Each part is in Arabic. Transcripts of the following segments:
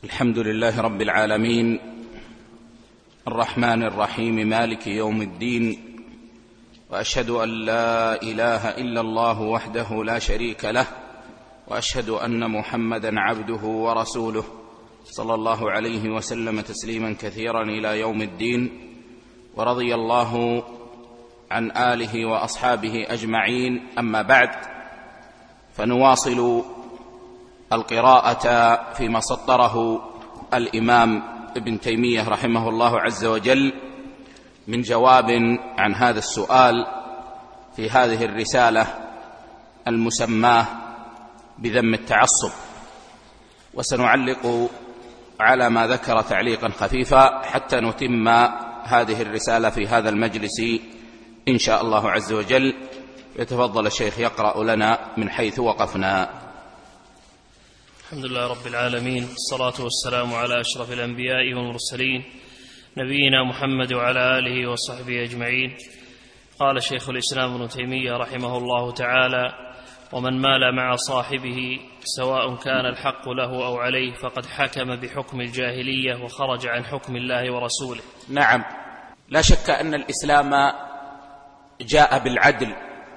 الحمد لله رب العالمين، الرحمن الرحيم، مالك يوم الدين، وأشهد أن لا إله إلا الله وحده لا شريك له، وأشهد أن محمدا عبده ورسوله صلى الله عليه وسلم تسليما كثيرا إلى يوم الدين. ورضي الله عن آله وأصحابه أجمعين. أما بعد، فنواصل القراءة فيما سطره الإمام ابن تيمية رحمه الله عز وجل من جواب عن هذا السؤال في هذه الرسالة المسماة بذم التعصب، وسنعلق على ما ذكر تعليقا خفيفا حتى نتم هذه الرسالة في هذا المجلس إن شاء الله عز وجل. يتفضل الشيخ يقرأ لنا من حيث وقفنا. الحمد لله رب العالمين، والصلاة والسلام على أشرف الأنبياء والمرسلين نبينا محمد وعلى آله وصحبه أجمعين. قال شيخ الإسلام ابن تيمية رحمه الله تعالى: ومن مال مع صاحبه سواء كان الحق له أو عليه فقد حكم بحكم الجاهلية وخرج عن حكم الله ورسوله. نعم، لا شك أن الإسلام جاء بالعدل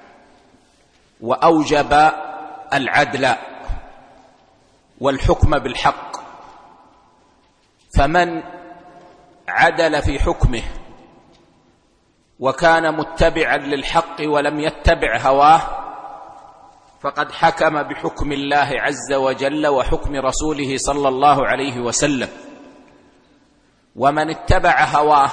وأوجب العدل والحكم بالحق، فمن عدل في حكمه وكان متبعا للحق ولم يتبع هواه فقد حكم بحكم الله عز وجل وحكم رسوله صلى الله عليه وسلم. ومن اتبع هواه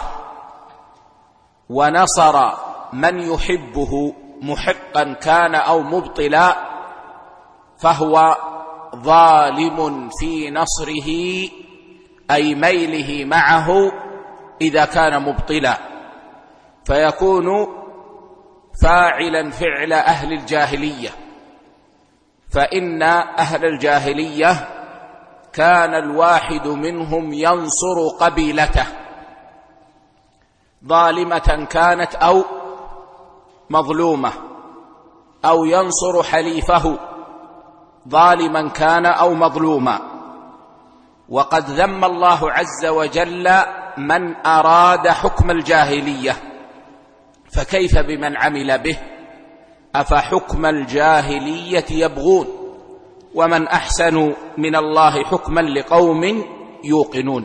ونصر من يحبه محقا كان أو مبطلا فهو ظالم في نصره أي ميله معه إذا كان مبطلا، فيكون فاعلا فعل أهل الجاهلية. فإن أهل الجاهلية كان الواحد منهم ينصر قبيلته ظالمة كانت أو مظلومة، أو ينصر حليفه ظالما كان أو مظلوما. وقد ذم الله عز وجل من أراد حكم الجاهلية، فكيف بمن عمل به؟ أفحكم الجاهلية يبغون ومن أحسن من الله حكما لقوم يوقنون.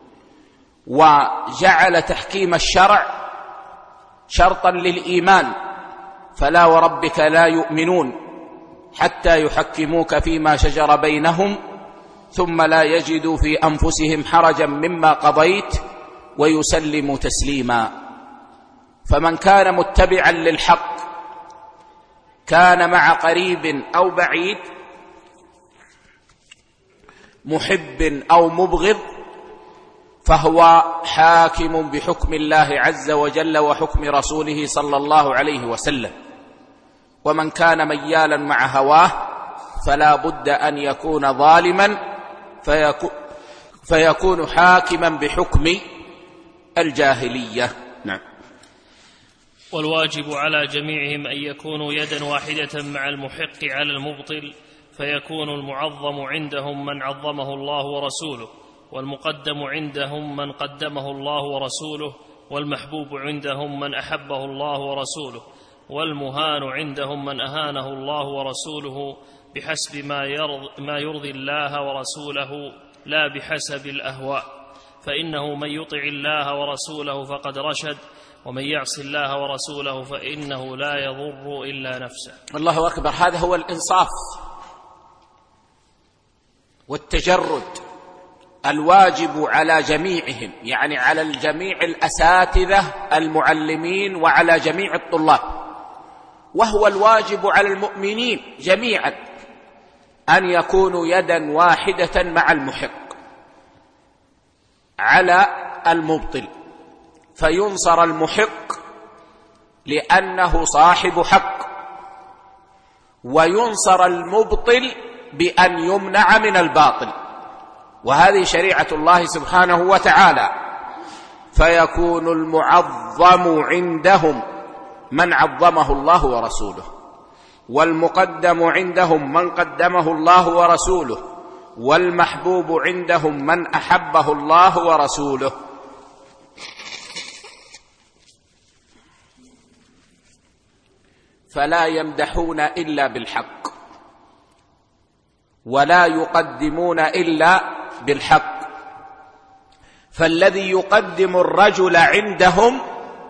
وجعل تحكيم الشرع شرطا للإيمان: فلا وربك لا يؤمنون حتى يحكموك فيما شجر بينهم ثم لا يجدوا في أنفسهم حرجا مما قضيت ويسلموا تسليما. فمن كان متبعا للحق كان مع قريب أو بعيد، محب أو مبغض، فهو حاكم بحكم الله عز وجل وحكم رسوله صلى الله عليه وسلم. ومن كان ميالا مع هواه فلا بد أن يكون ظالما فيكون حاكما بحكم الجاهلية. نعم. والواجب على جميعهم أن يكونوا يدا واحدة مع المحق على المبطل، فيكون المعظم عندهم من عظمه الله ورسوله، والمقدم عندهم من قدمه الله ورسوله، والمحبوب عندهم من أحبه الله ورسوله، والمهان عندهم من أهانه الله ورسوله بحسب ما يرضي الله ورسوله لا بحسب الأهواء. فإنه من يطع الله ورسوله فقد رشد، ومن يعص الله ورسوله فإنه لا يضر إلا نفسه. الله أكبر. هذا هو الإنصاف والتجرد الواجب على جميعهم، يعني على الجميع الأساتذة المعلمين وعلى جميع الطلاب، وهو الواجب على المؤمنين جميعا أن يكونوا يدا واحدة مع المحق على المبطل، فينصر المحق لأنه صاحب حق، وينصر المبطل بأن يمنع من الباطل، وهذه شريعة الله سبحانه وتعالى. فيكون المعظم عندهم من عظمه الله ورسوله، والمقدم عندهم من قدمه الله ورسوله، والمحبوب عندهم من أحبه الله ورسوله. فلا يمدحون إلا بالحق، ولا يقدمون إلا بالحق. فالذي يقدم الرجل عندهم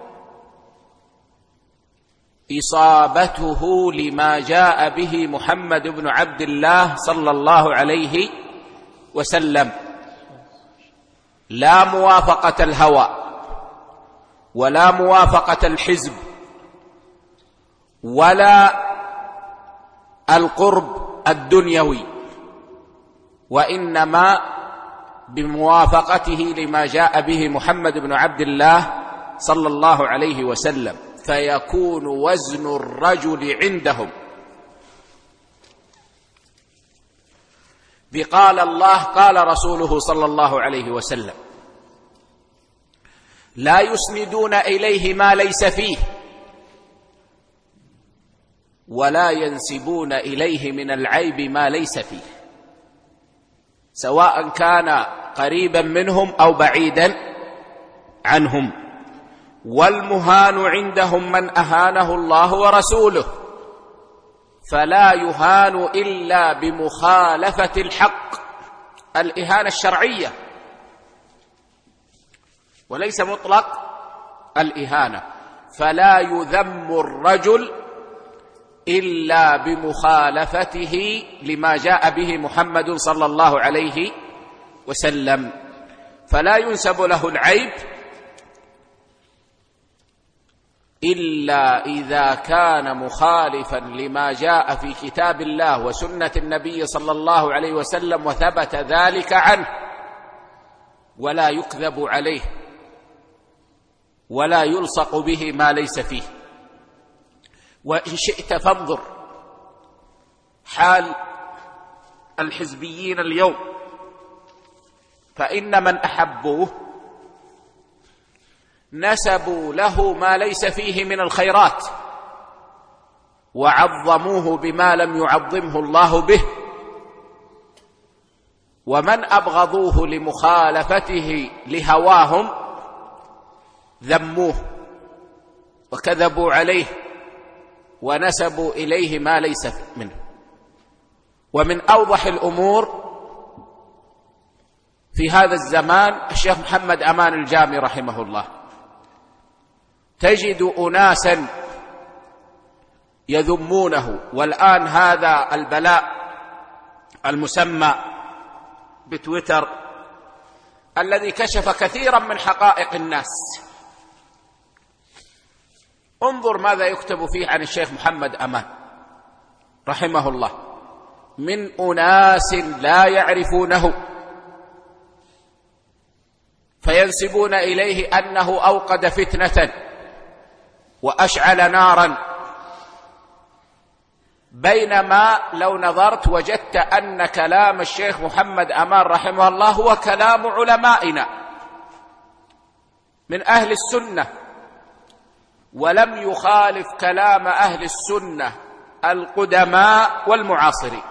إصابته لما جاء به محمد بن عبد الله صلى الله عليه وسلم، لا موافقة الهوى ولا موافقة الحزب ولا القرب الدنيوي، وإنما بموافقته لما جاء به محمد بن عبد الله صلى الله عليه وسلم، فيكون وزن الرجل عندهم بقال الله قال رسوله صلى الله عليه وسلم، لا يسندون إليه ما ليس فيه، ولا ينسبون إليه من العيب ما ليس فيه، سواء كان قريبا منهم أو بعيدا عنهم. والمهان عندهم من أهانه الله ورسوله، فلا يهان إلا بمخالفة الحق، الإهانة الشرعية وليس مطلق الإهانة. فلا يذم الرجل إلا بمخالفته لما جاء به محمد صلى الله عليه وسلم، فلا ينسب له العيب إلا إذا كان مخالفا لما جاء في كتاب الله وسنة النبي صلى الله عليه وسلم وثبت ذلك عنه، ولا يكذب عليه ولا يلصق به ما ليس فيه. وإن شئت فانظر حال الحزبيين اليوم، فإن من أحبوه نسبوا له ما ليس فيه من الخيرات، وعظموه بما لم يعظمه الله به، ومن أبغضوه لمخالفته لهواهم ذموه وكذبوا عليه ونسبوا إليه ما ليس منه. ومن أوضح الأمور في هذا الزمان الشيخ محمد أمان الجامي رحمه الله، تجد أناسا يذمونه، والآن هذا البلاء المسمى بتويتر الذي كشف كثيرا من حقائق الناس، انظر ماذا يكتب فيه عن الشيخ محمد أمان رحمه الله من أناس لا يعرفونه، فينسبون إليه أنه أوقد فتنة وأشعل نارا، بينما لو نظرت وجدت أن كلام الشيخ محمد أمان رحمه الله هو كلام علمائنا من أهل السنة، ولم يخالف كلام أهل السنة القدماء والمعاصرين.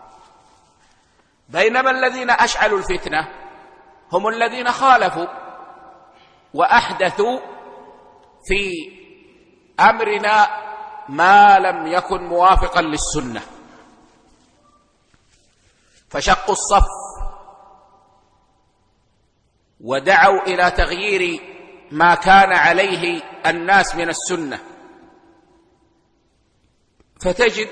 بينما الذين أشعلوا الفتنة هم الذين خالفوا وأحدثوا في أمرنا ما لم يكن موافقا للسنة، فشقوا الصف ودعوا إلى تغيير ما كان عليه الناس من السنة. فتجد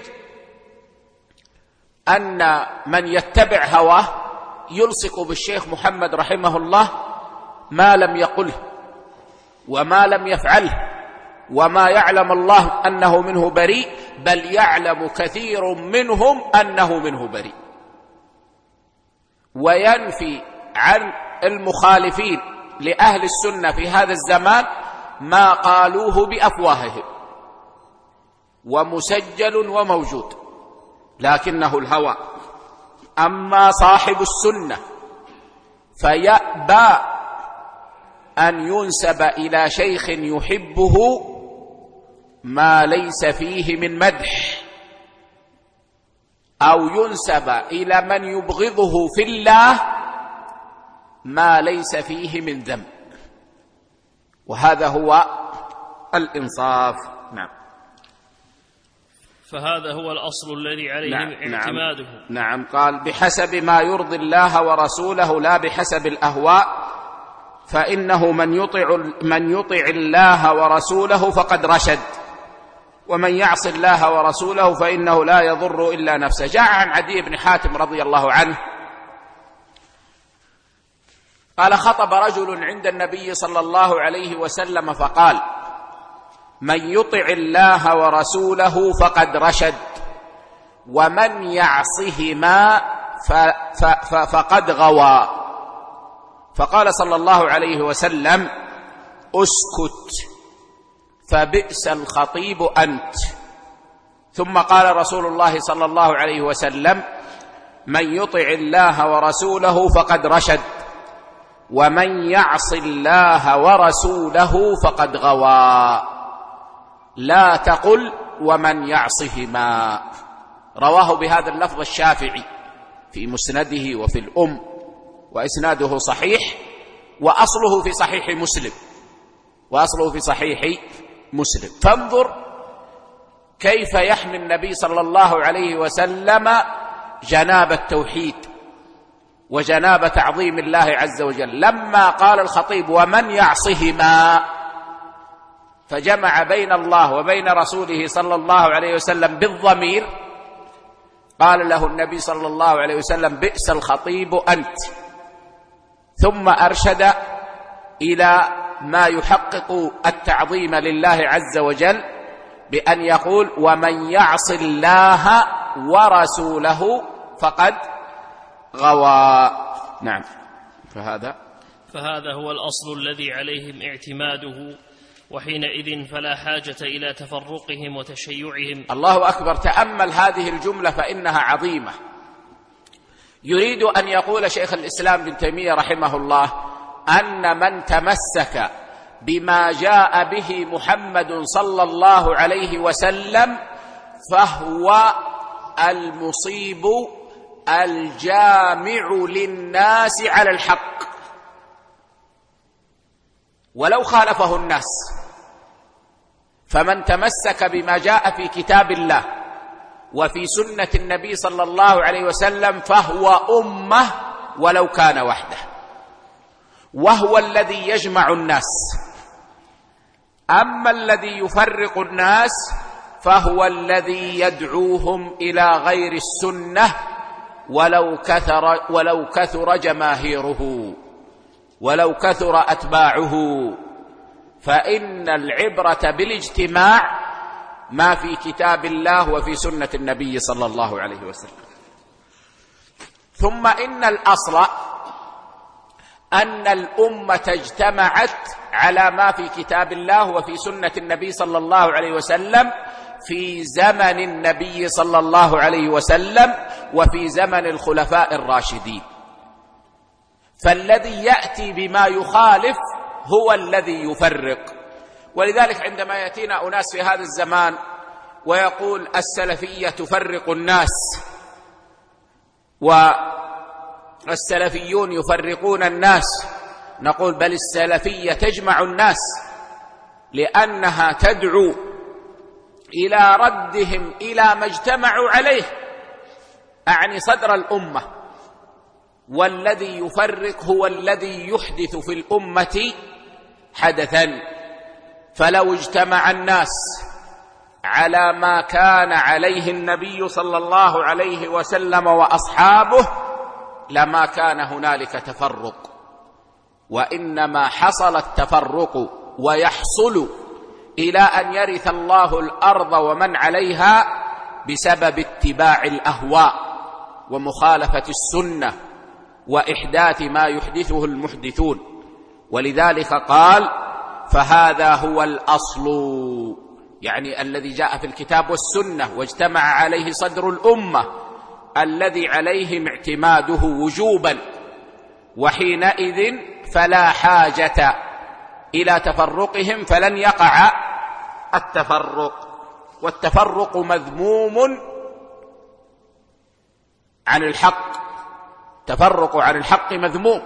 أن من يتبع هواه يلصق بالشيخ محمد رحمه الله ما لم يقله وما لم يفعله، وما يعلم الله أنه منه بريء، بل يعلم كثير منهم أنه منه بريء، وينفي عن المخالفين لأهل السنة في هذا الزمان ما قالوه بأفواههم، ومسجل وموجود، لكنه الهوى. أما صاحب السنة فيأبى أن ينسب إلى شيخ يحبه ما ليس فيه من مدح، أو ينسب إلى من يبغضه في الله ما ليس فيه من ذنب، وهذا هو الإنصاف. نعم. فهذا هو الأصل الذي عليه اعتماده. نعم. قال بحسب ما يرضي الله ورسوله لا بحسب الأهواء، فإنه من يطع الله ورسوله فقد رشد، ومن يعص الله ورسوله فإنه لا يضر إلا نفسه. جاء عن عدي بن حاتم رضي الله عنه قال خطب رجل عند النبي صلى الله عليه وسلم فقال من يطع الله ورسوله فقد رشد، ومن يعصهما فقد غوى. فقال صلى الله عليه وسلم اسكت فبئس الخطيب أنت. ثم قال رسول الله صلى الله عليه وسلم من يطع الله ورسوله فقد رشد، ومن يعص الله ورسوله فقد غوى، لا تقل ومن يعصهما. رواه بهذا اللفظ الشافعي في مسنده وفي الأم، وإسناده صحيح، وأصله في صحيح مسلم. فانظر كيف يحمي النبي صلى الله عليه وسلم جناب التوحيد وجناب تعظيم الله عز وجل. لما قال الخطيب ومن يعصهما فجمع بين الله وبين رسوله صلى الله عليه وسلم بالضمير، قال له النبي صلى الله عليه وسلم بئس الخطيب أنت. ثم أرشد إلى ما يحقق التعظيم لله عز وجل بأن يقول ومن يعص الله ورسوله فقد غوى. نعم. فهذا هو الأصل الذي عليهم اعتماده، وحينئذ فلا حاجة إلى تفرقهم وتشيعهم. الله أكبر. تأمل هذه الجملة فإنها عظيمة. يريد أن يقول شيخ الإسلام ابن تيمية رحمه الله أن من تمسك بما جاء به محمد صلى الله عليه وسلم فهو المصيب الجامع للناس على الحق، ولو خالفه الناس. فمن تمسك بما جاء في كتاب الله وفي سنة النبي صلى الله عليه وسلم فهو أمة ولو كان وحده، وهو الذي يجمع الناس. أما الذي يفرق الناس فهو الذي يدعوهم إلى غير السنة ولو كثر جماهيره ولو كثر أتباعه. فإن العبرة بالاجتماع ما في كتاب الله وفي سنة النبي صلى الله عليه وسلم. ثم إن الأصل أن الأمة اجتمعت على ما في كتاب الله وفي سنة النبي صلى الله عليه وسلم في زمن النبي صلى الله عليه وسلم وفي زمن الخلفاء الراشدين. فالذي يأتي بما يخالف هو الذي يفرق. ولذلك عندما يأتينا أناس في هذا الزمان ويقول السلفية تفرق الناس والسلفيون يفرقون الناس، نقول بل السلفية تجمع الناس، لأنها تدعو إلى ردهم إلى ما اجتمعوا عليه، أعني صدر الأمة. والذي يفرق هو الذي يحدث في الأمة حدثا. فلو اجتمع الناس على ما كان عليه النبي صلى الله عليه وسلم وأصحابه لما كان هنالك تفرق، وإنما حصل التفرق ويحصل إلى أن يرث الله الأرض ومن عليها بسبب اتباع الأهواء ومخالفة السنة وإحداث ما يحدثه المحدثون. ولذلك قال فهذا هو الأصل، يعني الذي جاء في الكتاب والسنة واجتمع عليه صدر الأمة الذي عليهم اعتماده وجوبا، وحينئذ فلا حاجة إلى تفرقهم، فلن يقع التفرق. والتفرق مذموم عن الحق، تفرق عن الحق مذموم،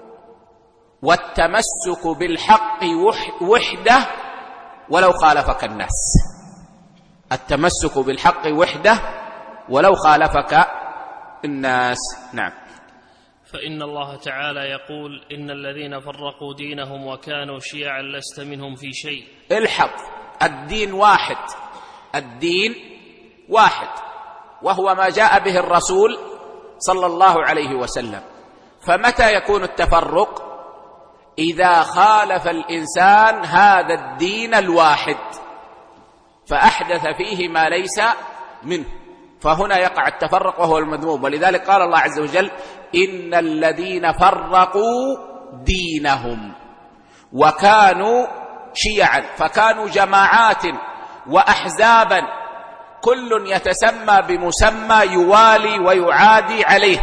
والتمسك بالحق وحده ولو خالفك الناس. التمسك بالحق وحده ولو خالفك الناس. نعم. فإن الله تعالى يقول: إن الذين فرقوا دينهم وكانوا شيعا لست منهم في شيء. الحظ، الدين واحد، الدين واحد، وهو ما جاء به الرسول صلى الله عليه وسلم. فمتى يكون التفرق؟ إذا خالف الإنسان هذا الدين الواحد فأحدث فيه ما ليس منه، فهنا يقع التفرق وهو المذموم. ولذلك قال الله عز وجل: إن الذين فرقوا دينهم وكانوا شيعا، فكانوا جماعات وأحزابا كل يتسمى بمسمى يوالي ويعادي عليه.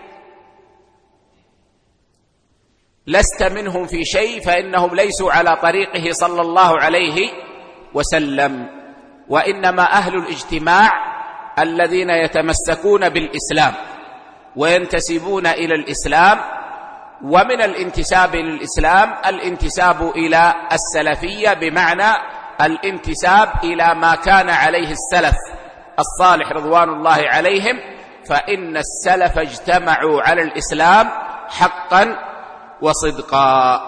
لست منهم في شيء، فإنهم ليسوا على طريقه صلى الله عليه وسلم. وإنما أهل الاجتماع الذين يتمسكون بالإسلام وينتسبون إلى الإسلام، ومن الانتساب للإسلام الانتساب إلى السلفية، بمعنى الانتساب إلى ما كان عليه السلف الصالح رضوان الله عليهم، فإن السلف اجتمعوا على الإسلام حقا وصدقا.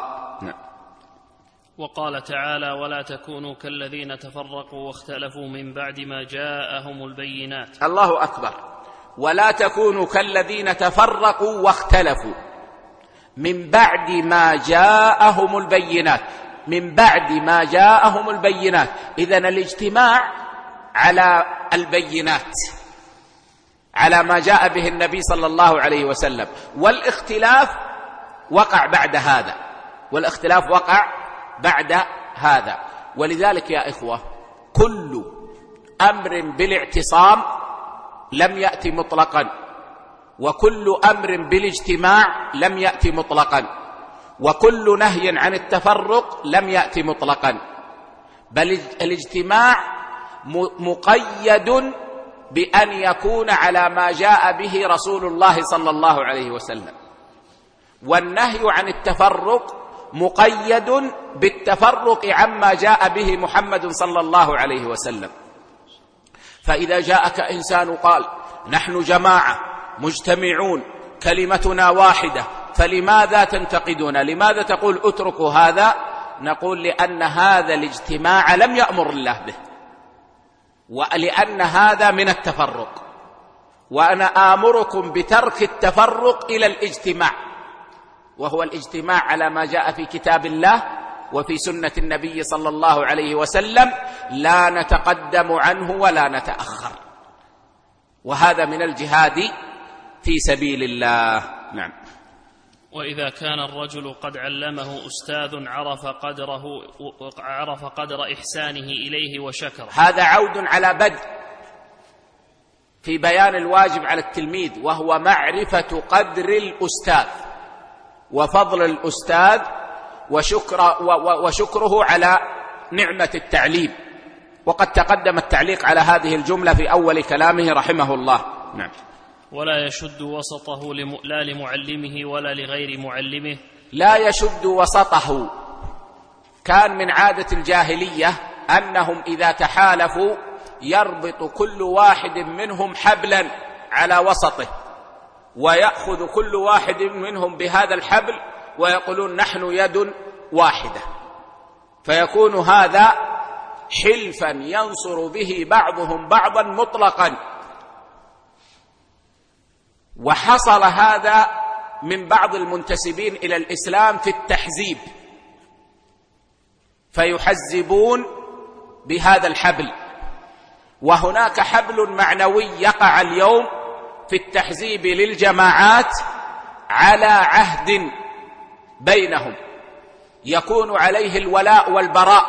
وقال تعالى: ولا تكونوا كالذين تفرقوا واختلفوا من بعد ما جاءهم البينات. الله أكبر. ولا تكونوا كالذين تفرقوا واختلفوا من بعد ما جاءهم البينات، من بعد ما جاءهم البينات. إذن الاجتماع على البينات، على ما جاء به النبي صلى الله عليه وسلم، والاختلاف وقع بعد هذا، والاختلاف وقع بعد هذا. ولذلك يا إخوة، كل أمر بالاعتصام لم يأتي مطلقا، وكل أمر بالاجتماع لم يأتي مطلقا، وكل نهي عن التفرق لم يأتي مطلقا، بل الاجتماع مقيد بأن يكون على ما جاء به رسول الله صلى الله عليه وسلم، والنهي عن التفرق مقيد بالتفرق عما جاء به محمد صلى الله عليه وسلم. فإذا جاءك إنسان قال: نحن جماعة مجتمعون كلمتنا واحدة، فلماذا تنتقدون؟ لماذا تقول اتركوا هذا؟ نقول: لأن هذا الاجتماع لم يأمر الله به، ولأن هذا من التفرق، وأنا آمركم بترك التفرق إلى الاجتماع، وهو الاجتماع على ما جاء في كتاب الله وفي سنة النبي صلى الله عليه وسلم، لا نتقدم عنه ولا نتأخر، وهذا من الجهاد في سبيل الله. نعم. وإذا كان الرجل قد علمه أستاذ عرف قدر إحسانه إليه وشكر، هذا عود على بدء في بيان الواجب على التلميذ، وهو معرفة قدر الأستاذ وفضل الأستاذ وشكره على نعمة التعليم. وقد تقدم التعليق على هذه الجملة في أول كلامه رحمه الله. نعم. ولا يشد وسطه لا لمعلمه ولا لغير معلمه. لا يشد وسطه. كان من عادة الجاهلية أنهم إذا تحالفوا يربط كل واحد منهم حبلا على وسطه، ويأخذ كل واحد منهم بهذا الحبل ويقولون: نحن يد واحدة، فيكون هذا حلفا ينصر به بعضهم بعضا مطلقا. وحصل هذا من بعض المنتسبين إلى الإسلام في التحزيب، فيحزبون بهذا الحبل. وهناك حبل معنوي يقع اليوم في التحزيب للجماعات على عهد بينهم، يكون عليه الولاء والبراء،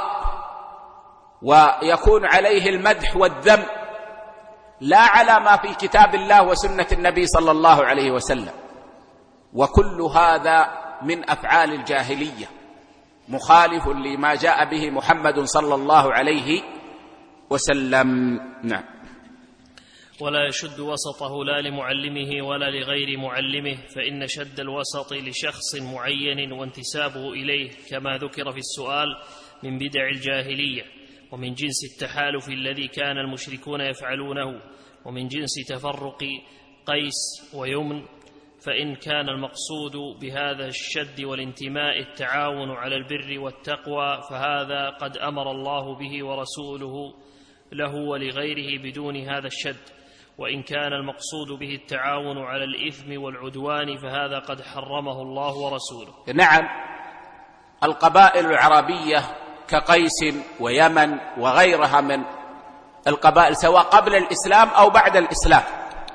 ويكون عليه المدح والذم، لا على ما في كتاب الله وسنة النبي صلى الله عليه وسلم. وكل هذا من أفعال الجاهلية، مخالف لما جاء به محمد صلى الله عليه وسلم. نعم. ولا يشد وسطه لا لمعلمه ولا لغير معلمه، فإن شد الوسط لشخص معين وانتسابه إليه كما ذكر في السؤال من بدع الجاهلية، ومن جنس التحالف الذي كان المشركون يفعلونه، ومن جنس تفرق قيس ويمن. فإن كان المقصود بهذا الشد والانتماء التعاون على البر والتقوى، فهذا قد أمر الله به ورسوله له ولغيره بدون هذا الشد. وإن كان المقصود به التعاون على الإثم والعدوان، فهذا قد حرمه الله ورسوله. نعم، القبائل العربية كقيس ويمن وغيرها من القبائل سواء قبل الإسلام أو بعد الإسلام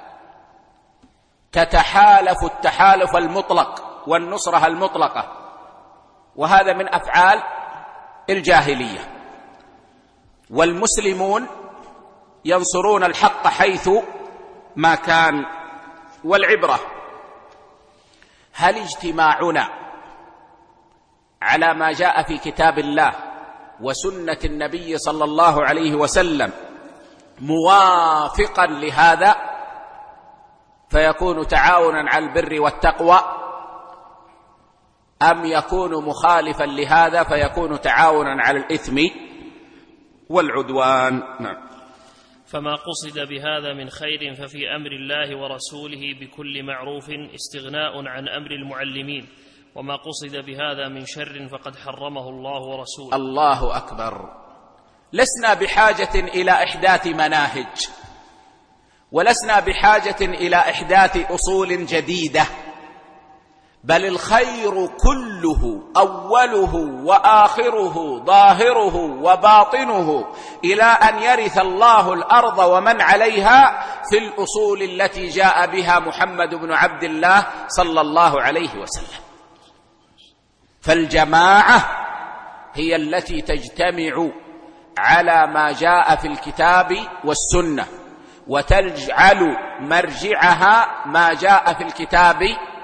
تتحالف التحالف المطلق والنصرة المطلقة، وهذا من أفعال الجاهلية. والمسلمون ينصرون الحق حيث ما كان. والعبرة هل اجتماعنا على ما جاء في كتاب الله وسنة النبي صلى الله عليه وسلم موافقا لهذا فيكون تعاونا على البر والتقوى، أم يكون مخالفا لهذا فيكون تعاونا على الإثم والعدوان؟ نعم. فما قصد بهذا من خير ففي أمر الله ورسوله بكل معروف استغناء عن أمر المعلمين، وما قصد بهذا من شر فقد حرمه الله ورسوله. الله أكبر. لسنا بحاجة إلى إحداث مناهج، ولسنا بحاجة إلى إحداث أصول جديدة، بل الخير كله أوله وآخره ظاهره وباطنه إلى أن يرث الله الأرض ومن عليها في الأصول التي جاء بها محمد بن عبد الله صلى الله عليه وسلم. فالجماعة هي التي تجتمع على ما جاء في الكتاب والسنة، وتجعل مرجعها ما جاء في الكتاب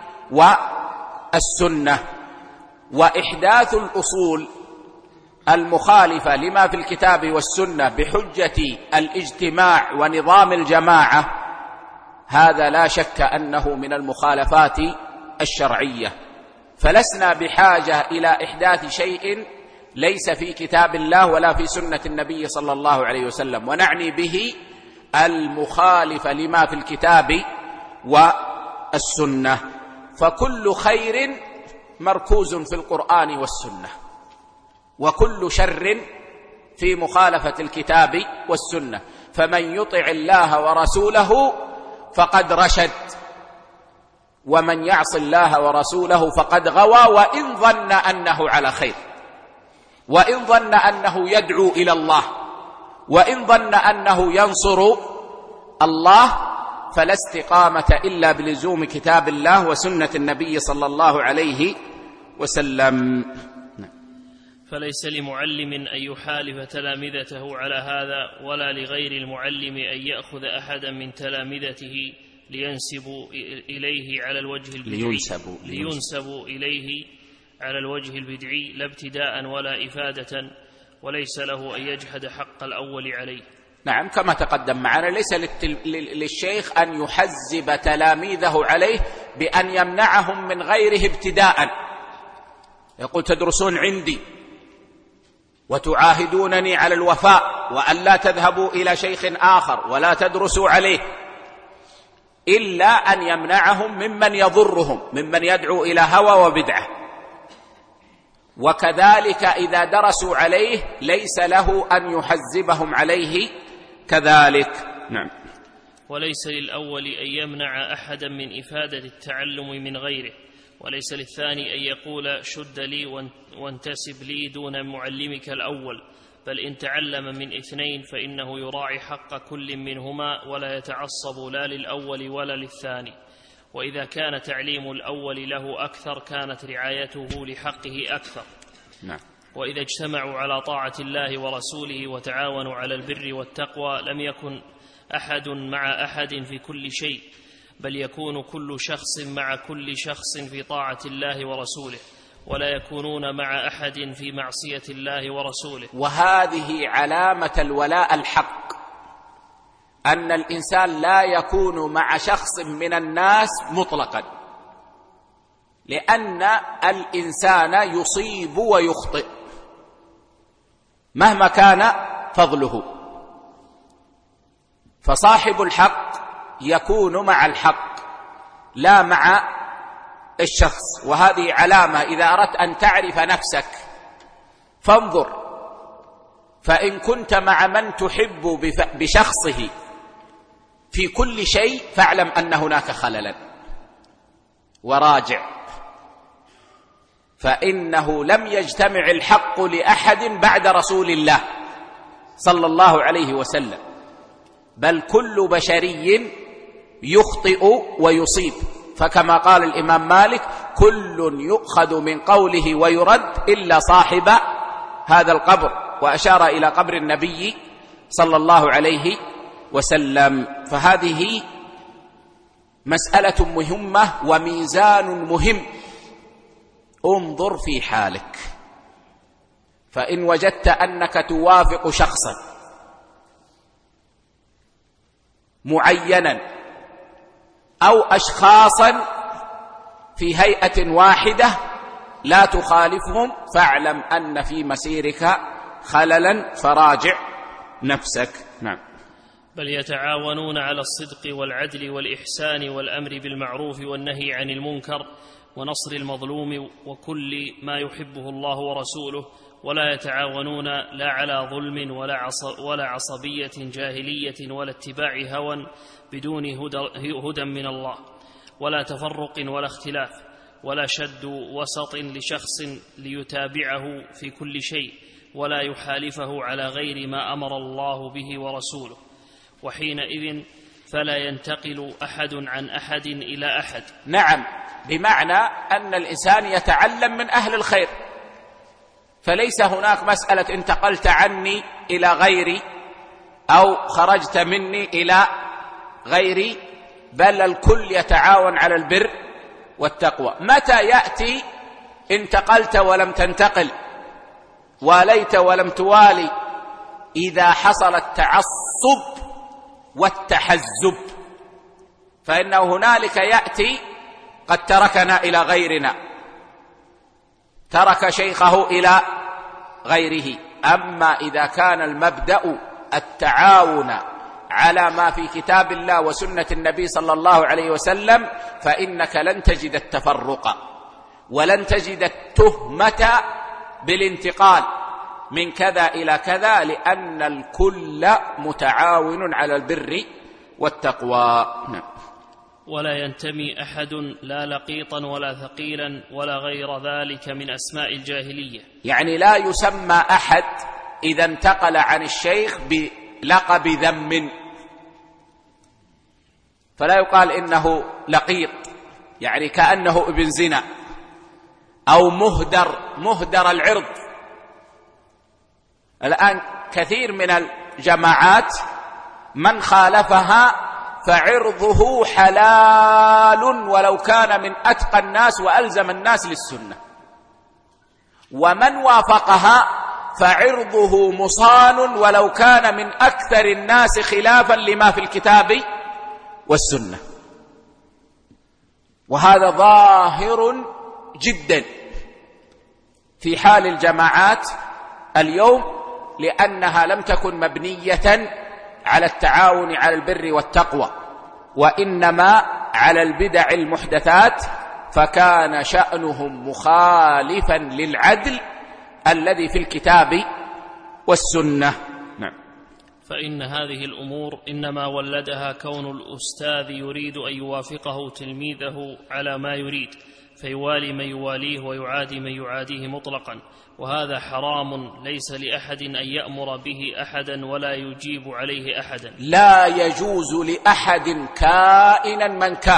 والسنة. وإحداث الأصول المخالفة لما في الكتاب والسنة بحجة الاجتماع ونظام الجماعة، هذا لا شك أنه من المخالفات الشرعية. فلسنا بحاجة إلى إحداث شيء ليس في كتاب الله ولا في سنة النبي صلى الله عليه وسلم، ونعني به المخالف لما في الكتاب والسنة. فكل خير مركوز في القرآن والسنة، وكل شر في مخالفة الكتاب والسنة. فمن يطع الله ورسوله فقد رشد، ومن يعص الله ورسوله فقد غوى، وإن ظن أنه على خير، وإن ظن أنه يدعو إلى الله، وإن ظن أنه ينصر الله. فلا استقامة إلا بلزوم كتاب الله وسنة النبي صلى الله عليه وسلم. فليس لمعلم أن يحالف تلامذته على هذا، ولا لغير المعلم أن يأخذ أحدا من تلامذته لينسب إليه على الوجه البدعي، لينسب إليه على الوجه البدعي لا ابتداء ولا إفادة، وليس له أن يجحد حق الأول عليه. نعم، كما تقدم معنا، ليس للشيخ أن يحزب تلاميذه عليه بأن يمنعهم من غيره ابتداء. يقول تدرسون عندي وتعاهدونني على الوفاء وأن لا تذهبوا إلى شيخ آخر ولا تدرسوا عليه، إلا أن يمنعهم ممن يضرهم، ممن يدعو إلى هوى وبدعة. وكذلك إذا درسوا عليه ليس له أن يحزبهم عليه كذلك. نعم. وليس للأول أن يمنع أحدا من إفادة التعلم من غيره، وليس للثاني أن يقول شد لي وانتسب لي دون معلمك الأول، بل إن تعلم من اثنين فإنه يراعي حق كل منهما ولا يتعصب لا للأول ولا للثاني. وإذا كان تعليم الأول له أكثر كانت رعايته لحقه أكثر. نعم. وإذا اجتمعوا على طاعة الله ورسوله وتعاونوا على البر والتقوى لم يكن أحد مع أحد في كل شيء، بل يكون كل شخص مع كل شخص في طاعة الله ورسوله، ولا يكونون مع أحد في معصية الله ورسوله. وهذه علامة الولاء الحق، أن الإنسان لا يكون مع شخص من الناس مطلقا، لأن الإنسان يصيب ويخطئ مهما كان فضله، فصاحب الحق يكون مع الحق لا مع الشخص. وهذه علامة إذا أردت أن تعرف نفسك فانظر، فإن كنت مع من تحب بشخصه في كل شيء فاعلم أن هناك خللا، وراجع، فإنه لم يجتمع الحق لأحد بعد رسول الله صلى الله عليه وسلم، بل كل بشري يخطئ ويصيب، فكما قال الإمام مالك: كل يؤخذ من قوله ويرد إلا صاحب هذا القبر، وأشار إلى قبر النبي صلى الله عليه وسلم. فهذه مسألة مهمة وميزان مهم. انظر في حالك، فإن وجدت أنك توافق شخصا معينا أو أشخاصا في هيئة واحدة لا تخالفهم، فاعلم أن في مسيرك خللا، فراجع نفسك. نعم. بل يتعاونون على الصدق والعدل والإحسان والأمر بالمعروف والنهي عن المنكر ونصر المظلوم وكل ما يحبه الله ورسوله، ولا يتعاونون لا على ظلم ولا عصبية جاهلية ولا اتباع هوى بدون هدى من الله، ولا تفرق ولا اختلاف، ولا شد وسط لشخص ليتابعه في كل شيء، ولا يحالفه على غير ما أمر الله به ورسوله. وحينئذ فلا ينتقل أحد عن أحد إلى أحد. نعم، بمعنى أن الإنسان يتعلم من أهل الخير، فليس هناك مسألة انتقلت عني إلى غيري أو خرجت مني إلى غيري، بل الكل يتعاون على البر والتقوى. متى يأتي انتقلت ولم تنتقل، واليت ولم توالي؟ إذا حصل التعصب والتحزب، فإنه هنالك يأتي قد تركنا إلى غيرنا، ترك شيخه إلى غيره. أما إذا كان المبدأ التعاون على ما في كتاب الله وسنة النبي صلى الله عليه وسلم، فإنك لن تجد التفرق ولن تجد التهمة بالانتقال من كذا إلى كذا، لأن الكل متعاون على البر والتقوى. ولا ينتمي أحد لا لقيطا ولا ثقيلا ولا غير ذلك من أسماء الجاهلية، يعني لا يسمى أحد إذا انتقل عن الشيخ بلقب ذم، فلا يقال إنه لقيط يعني كأنه ابن زنا أو مهدر العرض. الآن كثير من الجماعات من خالفها فعرضه حلال ولو كان من أتقى الناس وألزم الناس للسنة، ومن وافقها فعرضه مصان ولو كان من أكثر الناس خلافا لما في الكتاب والسنة. وهذا ظاهر جدا في حال الجماعات اليوم، لأنها لم تكن مبنية على التعاون على البر والتقوى، وإنما على البدع المحدثات، فكان شأنهم مخالفا للعدل الذي في الكتاب والسنة. نعم. فإن هذه الأمور إنما ولدها كون الأستاذ يريد أن يوافقه تلميذه على ما يريد، فيوالي من يواليه ويعادي من يعاديه مطلقا، وهذا حرام ليس لأحد أن يأمر به أحدا ولا يجيب عليه أحدا. لا يجوز لأحد كائنا من كان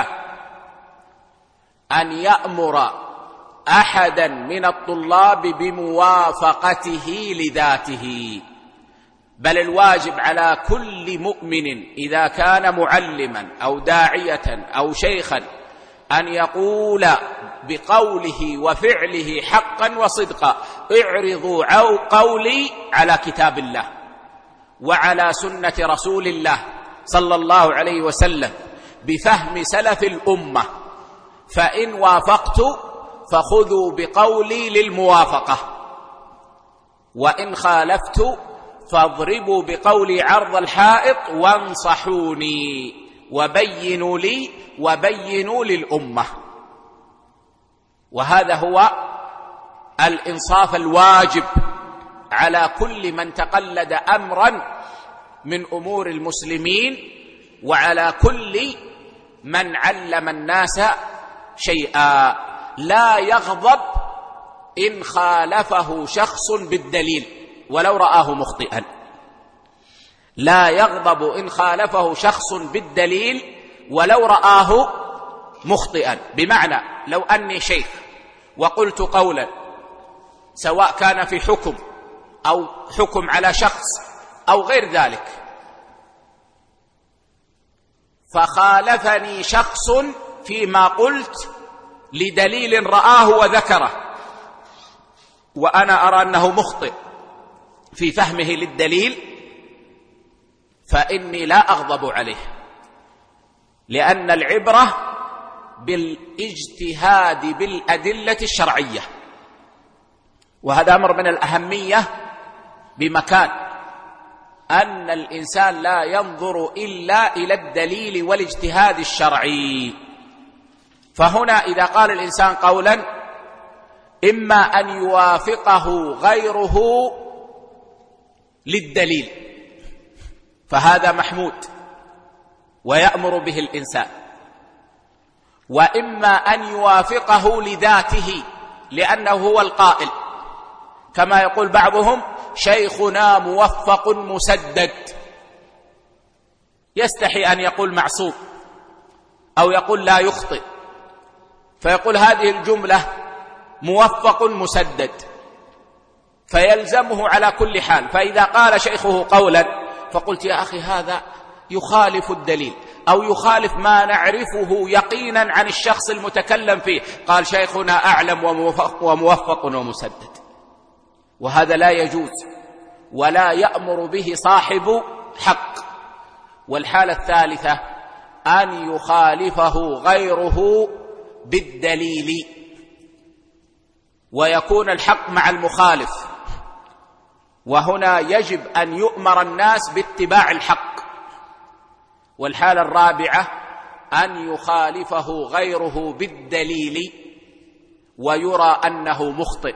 أن يأمر أحدا من الطلاب بموافقته لذاته، بل الواجب على كل مؤمن إذا كان معلما أو داعية أو شيخا أن يقول بقوله وفعله حقا وصدقا: اعرضوا قولي على كتاب الله وعلى سنة رسول الله صلى الله عليه وسلم بفهم سلف الأمة، فإن وافقت فخذوا بقولي للموافقة، وإن خالفت فاضربوا بقولي عرض الحائط وانصحوني وبينوا لي وبينوا للأمة. وهذا هو الإنصاف الواجب على كل من تقلد أمرا من أمور المسلمين، وعلى كل من علم الناس شيئا. لا يغضب إن خالفه شخص بالدليل ولو رآه مخطئا، لا يغضب إن خالفه شخص بالدليل ولو رآه مخطئا. بمعنى لو أني شيخ وقلت قولا سواء كان في حكم أو حكم على شخص أو غير ذلك، فخالفني شخص فيما قلت لدليل رآه وذكره، وأنا أرى أنه مخطئ في فهمه للدليل، فإني لا أغضب عليه، لأن العبرة بالاجتهاد بالأدلة الشرعية، وهذا أمر من الأهمية بمكان، أن الإنسان لا ينظر إلا إلى الدليل والاجتهاد الشرعي. فهنا إذا قال الإنسان قولا إما أن يوافقه غيره للدليل فهذا محمود ويأمر به الإنسان، وإما أن يوافقه لذاته لأنه هو القائل، كما يقول بعضهم شيخنا موفق مسدد، يستحي أن يقول معصوم أو يقول لا يخطئ، فيقول هذه الجملة موفق مسدد، فيلزمه على كل حال. فإذا قال شيخه قولا فقلت يا أخي هذا يخالف الدليل أو يخالف ما نعرفه يقينا عن الشخص المتكلم فيه، قال شيخنا أعلم وموفق ومسدد، وهذا لا يجوز ولا يأمر به صاحب حق. والحالة الثالثة أن يخالفه غيره بالدليل ويكون الحق مع المخالف، وهنا يجب أن يؤمر الناس باتباع الحق. والحالة الرابعة أن يخالفه غيره بالدليل ويرى أنه مخطئ،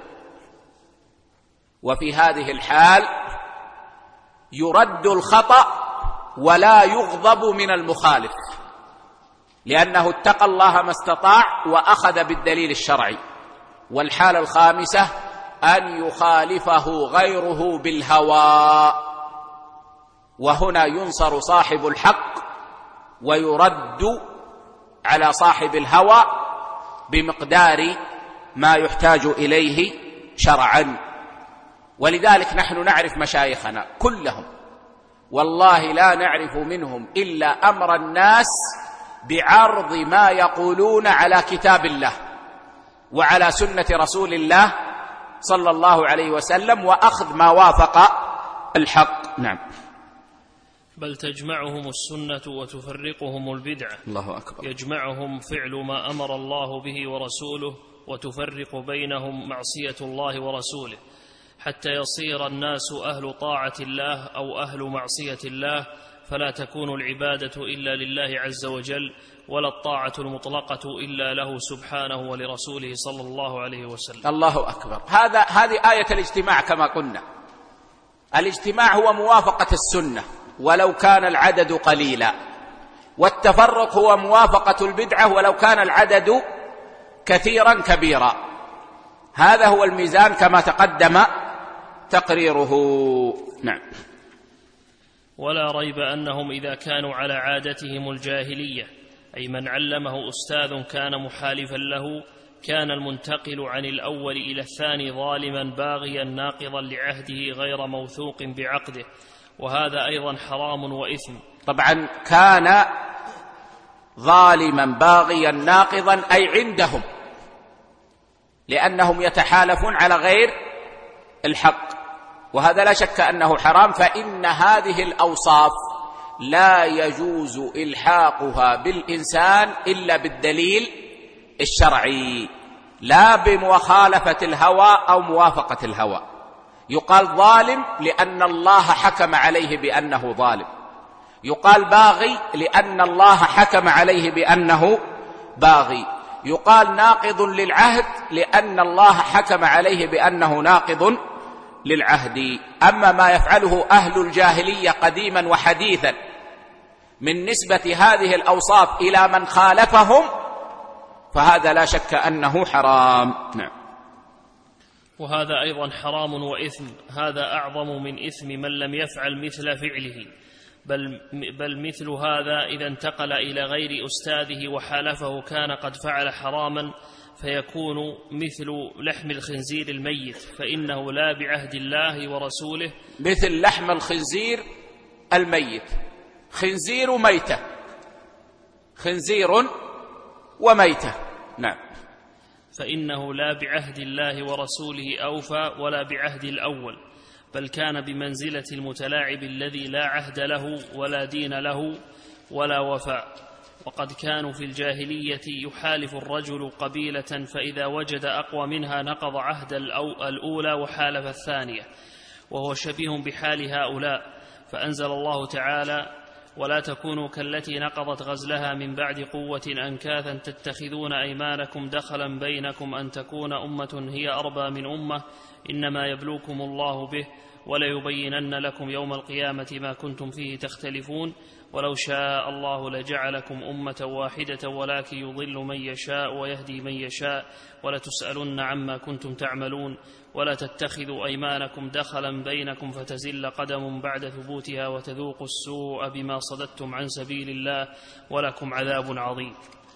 وفي هذه الحال يرد الخطأ ولا يغضب من المخالف، لأنه اتقى الله ما استطاع وأخذ بالدليل الشرعي. والحالة الخامسة أن يخالفه غيره بالهوى، وهنا ينصر صاحب الحق ويرد على صاحب الهوى بمقدار ما يحتاج إليه شرعا. ولذلك نحن نعرف مشايخنا كلهم، والله لا نعرف منهم إلا أمر الناس بعرض ما يقولون على كتاب الله وعلى سنة رسول الله صلى الله عليه وسلم، وأخذ ما وافق الحق. نعم. بل تجمعهم السنة وتفرقهم البدعة. الله أكبر. يجمعهم فعل ما أمر الله به ورسوله، وتفرق بينهم معصية الله ورسوله، حتى يصير الناس أهل طاعة الله أو أهل معصية الله، فلا تكون العبادة إلا لله عز وجل، ولا الطاعة المطلقة إلا له سبحانه ولرسوله صلى الله عليه وسلم. الله أكبر. هذه آية الاجتماع كما قلنا. الاجتماع هو موافقة السنة ولو كان العدد قليلا، والتفرق هو موافقة البدعة ولو كان العدد كثيرا كبيرا. هذا هو الميزان كما تقدم تقريره. نعم. ولا ريب أنهم إذا كانوا على عادتهم الجاهلية، أي من علمه أستاذ كان محالفا له، كان المنتقل عن الأول إلى الثاني ظالما باغيا ناقضا لعهده غير موثوق بعقده، وهذا أيضا حرام وإثم. طبعا كان ظالما باغيا ناقضا أي عندهم، لأنهم يتحالفون على غير الحق، وهذا لا شك أنه حرام. فإن هذه الأوصاف لا يجوز إلحاقها بالإنسان إلا بالدليل الشرعي، لا بمخالفة الهوى أو موافقة الهوى. يقال ظالم لأن الله حكم عليه بأنه ظالم، يقال باغي لأن الله حكم عليه بأنه باغي، يقال ناقض للعهد لأن الله حكم عليه بأنه ناقض للعهد. أما ما يفعله أهل الجاهلية قديما وحديثا من نسبة هذه الأوصاف إلى من خالفهم فهذا لا شك أنه حرام. نعم. وهذا أيضا حرام وإثم، هذا أعظم من إثم من لم يفعل مثل فعله، بل مثل هذا إذا انتقل إلى غير أستاذه وحالفه كان قد فعل حراما، فيكون مثل لحم الخنزير الميت، فإنه لا بعهد الله ورسوله. مثل لحم الخنزير الميت، خنزير ميتة، خنزير وميتة. نعم. فإنه لا بعهد الله ورسوله أوفى ولا بعهد الأول، بل كان بمنزلة المتلاعب الذي لا عهد له ولا دين له ولا وفاء. وقد كانوا في الجاهلية يحالف الرجل قبيلة، فإذا وجد أقوى منها نقض عهد الأولى وحالف الثانية، وهو شبيه بحال هؤلاء. فأنزل الله تعالى: ولا تكونوا كالتي نقضت غزلها من بعد قوة أنكاثا تتخذون أيمانكم دخلا بينكم أن تكون أمة هي أربى من أمة إنما يبلوكم الله به وليبينن لكم يوم القيامة ما كنتم فيه تختلفون ولو شاء الله لجعلكم أمة واحدة ولكن يضل من يشاء ويهدي من يشاء ولتسألن عما كنتم تعملون ولا تتخذوا أيمانكم دخلا بينكم فتزل قدم بعد ثبوتها وتذوقوا السوء بما صددتم عن سبيل الله ولكم عذاب عظيم.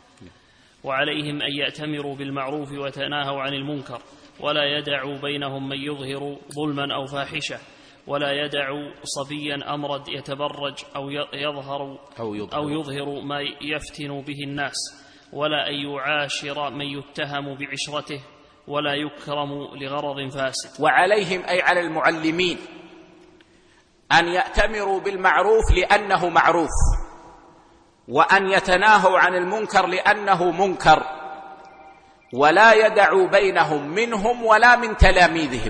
وعليهم أن يأتمروا بالمعروف وتناهوا عن المنكر ولا يدعوا بينهم من يظهر ظلما أو فاحشة ولا يدعوا صبيا أمرد يتبرج أو يظهر ما يفتن به الناس ولا أن يعاشر من يتهم بعشرته ولا يكرم لغرض فاسد. وعليهم أي على المعلمين أن يأتمروا بالمعروف لأنه معروف، وأن يتناهوا عن المنكر لأنه منكر، ولا يدعوا بينهم منهم ولا من تلاميذهم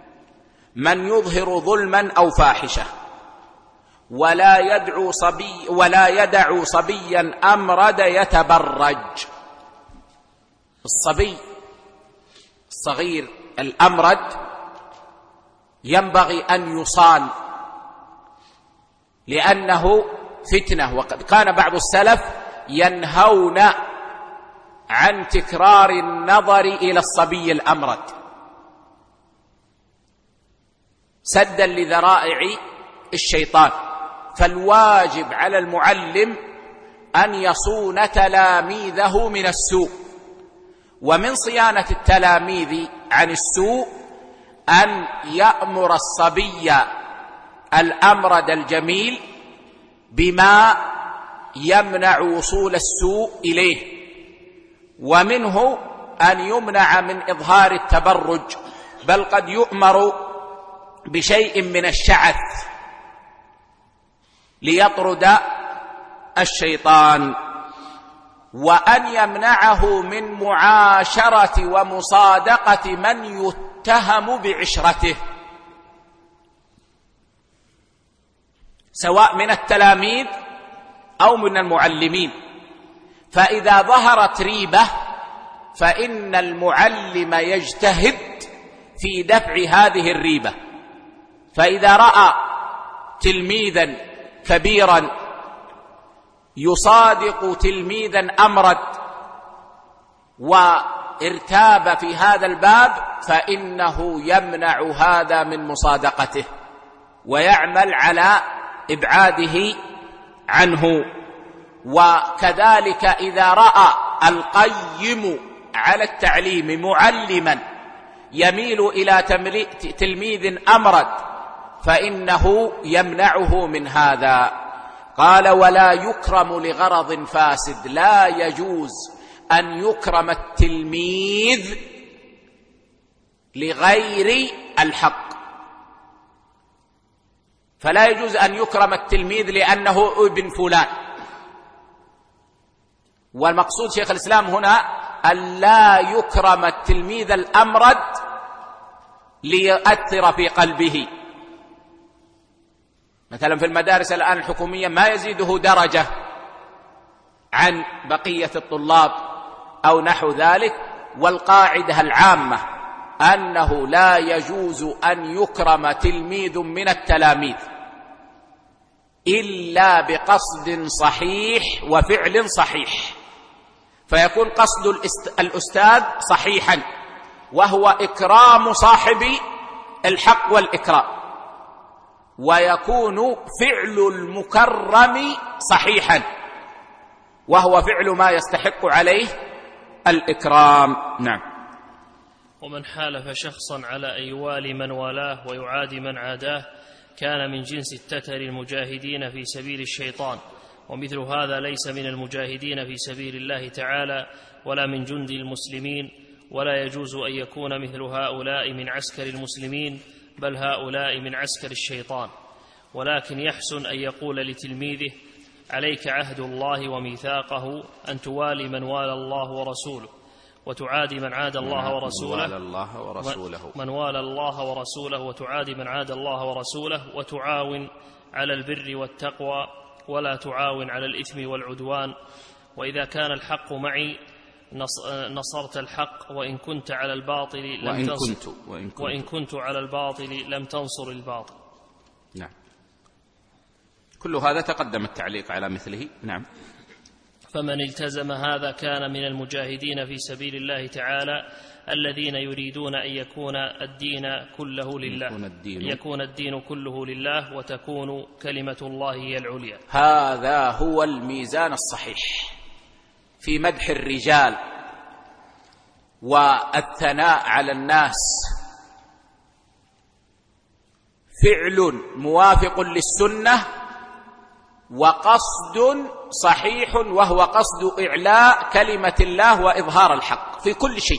من يظهر ظلما أو فاحشة، ولا يدعوا صبيا أمرد يتبرج. الصبي الصغير الأمرد ينبغي أن يصان لأنه فتنة، وقد كان بعض السلف ينهون عن تكرار النظر إلى الصبي الأمرد سدا لذرائع الشيطان. فالواجب على المعلم أن يصون تلاميذه من السوء، ومن صيانة التلاميذ عن السوء أن يأمر الصبي الأمرد الجميل بما يمنع وصول السوء إليه، ومنه أن يمنع من إظهار التبرج، بل قد يؤمر بشيء من الشعث ليطرد الشيطان، وأن يمنعه من معاشرة ومصادقة من يتهم بعشرته سواء من التلاميذ أو من المعلمين. فإذا ظهرت ريبة فإن المعلم يجتهد في دفع هذه الريبة، فإذا رأى تلميذا كبيرا يصادق تلميذا أمرد وارتاب في هذا الباب فإنه يمنع هذا من مصادقته ويعمل على إبعاده عنه. وكذلك إذا رأى القيم على التعليم معلما يميل إلى تلميذ أمرد فإنه يمنعه من هذا. قال: ولا يكرم لغرض فاسد، لا يجوز أن يكرم التلميذ لغير الحق، فلا يجوز أن يكرم التلميذ لأنه ابن فلان. والمقصود شيخ الإسلام هنا أن لا يكرم التلميذ الأمرد ليؤثر في قلبه. مثلا في المدارس الآن الحكومية ما يزيده درجة عن بقية الطلاب أو نحو ذلك، والقاعدة العامة أنه لا يجوز أن يكرم تلميذ من التلاميذ إلا بقصد صحيح وفعل صحيح، فيكون قصد الأستاذ صحيحا وهو إكرام صاحب الحق والإكرام، ويكون فعل المكرم صحيحا وهو فعل ما يستحق عليه الإكرام. نعم. ومن حالف شخصا على أن يوالي من والاه ويعادي من عاداه كان من جنس التتر المجاهدين في سبيل الشيطان، ومثل هذا ليس من المجاهدين في سبيل الله تعالى ولا من جند المسلمين، ولا يجوز أن يكون مثل هؤلاء من عسكر المسلمين، بل هؤلاء من عسكر الشيطان. ولكن يحسن أن يقول لتلميذه: عليك عهد الله وميثاقه أن توالي من والى الله ورسوله وتعادي من عاد الله ورسوله، من والى الله ورسوله وتعادي من عاد الله ورسوله، وتعاون على البر والتقوى ولا تعاون على الإثم والعدوان، وإذا كان الحق معي نصرت الحق، وإن كنت على الباطل لم تنصر، وإن كنت على الباطل لم تنصر الباطل. نعم. كل هذا تقدم التعليق على مثله. نعم. فمن التزم هذا كان من المجاهدين في سبيل الله تعالى الذين يريدون أن يكون الدين كله لله وتكون كلمة الله هي العليا. هذا هو الميزان الصحيح في مدح الرجال والثناء على الناس، فعل موافق للسنة وقصد صحيح وهو قصد إعلاء كلمة الله وإظهار الحق في كل شيء.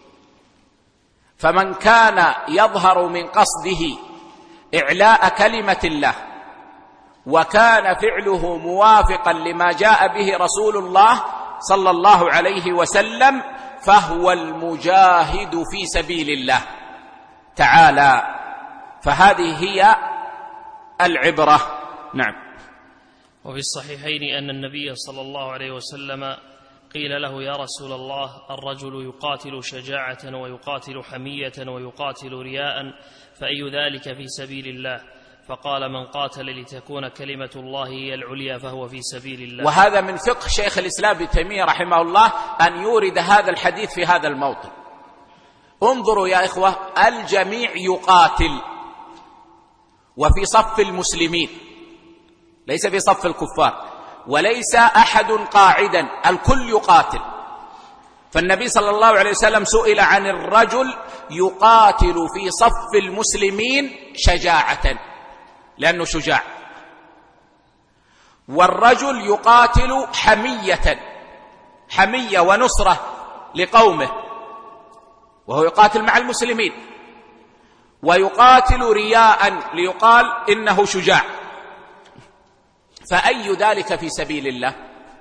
فمن كان يظهر من قصده إعلاء كلمة الله وكان فعله موافقا لما جاء به رسول الله صلى الله عليه وسلم فهو المجاهد في سبيل الله تعالى. فهذه هي العبرة. نعم. وفي الصحيحين أن النبي صلى الله عليه وسلم قيل له: يا رسول الله، الرجل يقاتل شجاعة ويقاتل حمية ويقاتل رياء، فأي ذلك في سبيل الله؟ فقال: من قاتل لتكون كلمة الله هي العليا فهو في سبيل الله. وهذا من فقه شيخ الإسلام ابن تيمية رحمه الله أن يورد هذا الحديث في هذا الموطن. انظروا يا إخوة، الجميع يقاتل وفي صف المسلمين، ليس في صف الكفار، وليس أحد قاعدا، الكل يقاتل. فالنبي صلى الله عليه وسلم سئل عن الرجل يقاتل في صف المسلمين شجاعة لأنه شجاع، والرجل يقاتل حمية ونصرة لقومه وهو يقاتل مع المسلمين، ويقاتل رياء ليقال إنه شجاع. فأي ذلك في سبيل الله؟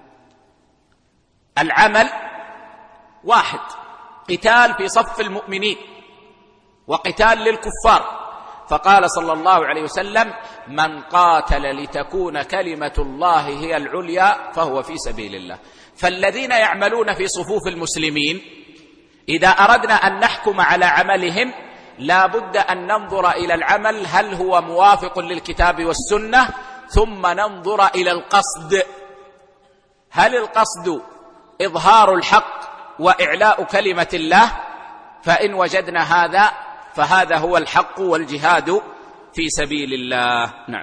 العمل واحد، قتال في صف المؤمنين وقتال للكفار. فقال صلى الله عليه وسلم: من قاتل لتكون كلمة الله هي العليا فهو في سبيل الله. فالذين يعملون في صفوف المسلمين إذا أردنا أن نحكم على عملهم لا بد أن ننظر إلى العمل هل هو موافق للكتاب والسنة، ثم ننظر إلى القصد، هل القصد إظهار الحق وإعلاء كلمة الله؟ فإن وجدنا هذا فهذا هو الحق والجهاد في سبيل الله. نعم.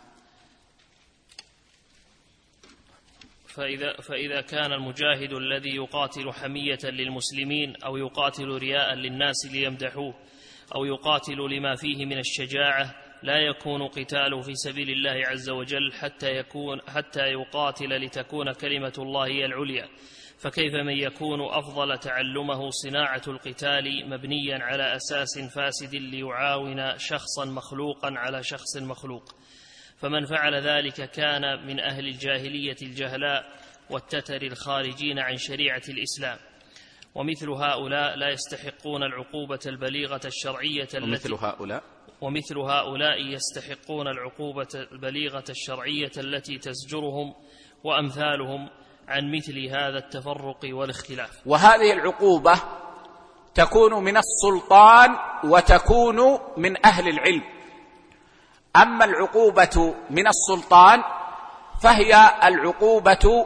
فإذا كان المجاهد الذي يقاتل حمية للمسلمين أو يقاتل رياء للناس ليمدحوه أو يقاتل لما فيه من الشجاعة لا يكون قتاله في سبيل الله عز وجل حتى يقاتل لتكون كلمة الله هي العليا، فكيف من يكون أفضل تعلمه صناعة القتال مبنيا على أساس فاسد ليعاون شخصا مخلوقا على شخص مخلوق؟ فمن فعل ذلك كان من أهل الجاهلية الجهلاء والتتر الخارجين عن شريعة الإسلام، ومثل هؤلاء لا يستحقون العقوبة البليغة الشرعية ومثل هؤلاء يستحقون العقوبة البليغة الشرعية التي تزجرهم وأمثالهم عن مثل هذا التفرق والاختلاف. وهذه العقوبة تكون من السلطان وتكون من أهل العلم. أما العقوبة من السلطان فهي العقوبة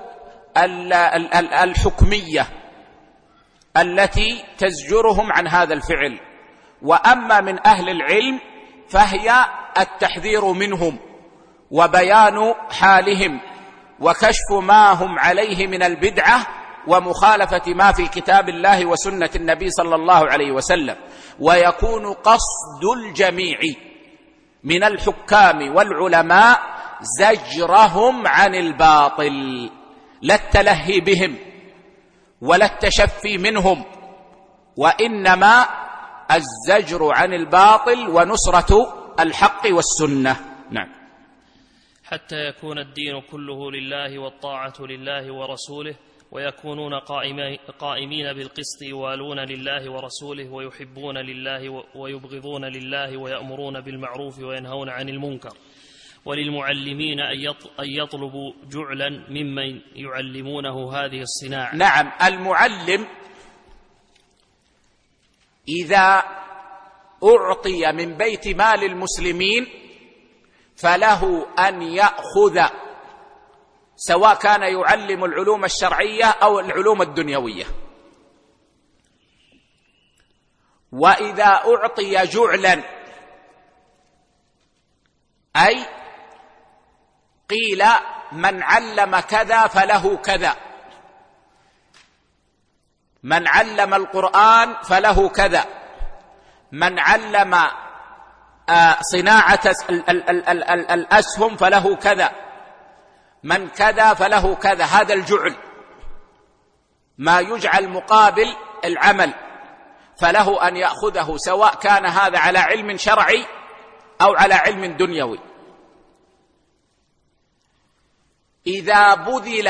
الحكمية التي تزجرهم عن هذا الفعل، وأما من أهل العلم فهي التحذير منهم وبيان حالهم وكشف ما هم عليه من البدعة ومخالفة ما في كتاب الله وسنة النبي صلى الله عليه وسلم. ويكون قصد الجميع من الحكام والعلماء زجرهم عن الباطل، لا التلهي بهم ولا التشفي منهم، وإنما الزجر عن الباطل ونصرة الحق والسنة. نعم. حتى يكون الدين كله لله والطاعة لله ورسوله، ويكونون قائمين بالقسط، يوالون لله ورسوله، ويحبون لله ويبغضون لله، ويأمرون بالمعروف وينهون عن المنكر. وللمعلمين أن يطلبوا جعلا ممن يعلمونه هذه الصناعة. نعم، المعلم إذا أعطي من بيت مال المسلمين فله أن يأخذ، سواء كان يعلم العلوم الشرعية أو العلوم الدنيوية. وإذا أعطي جعلا أي قيل من علم كذا فله كذا، من علم القرآن فله كذا، من علم صناعة الأسهم فله كذا، من كذا فله كذا. هذا الجعل ما يجعل مقابل العمل، فله أن يأخذه سواء كان هذا على علم شرعي أو على علم دنيوي. إذا بذل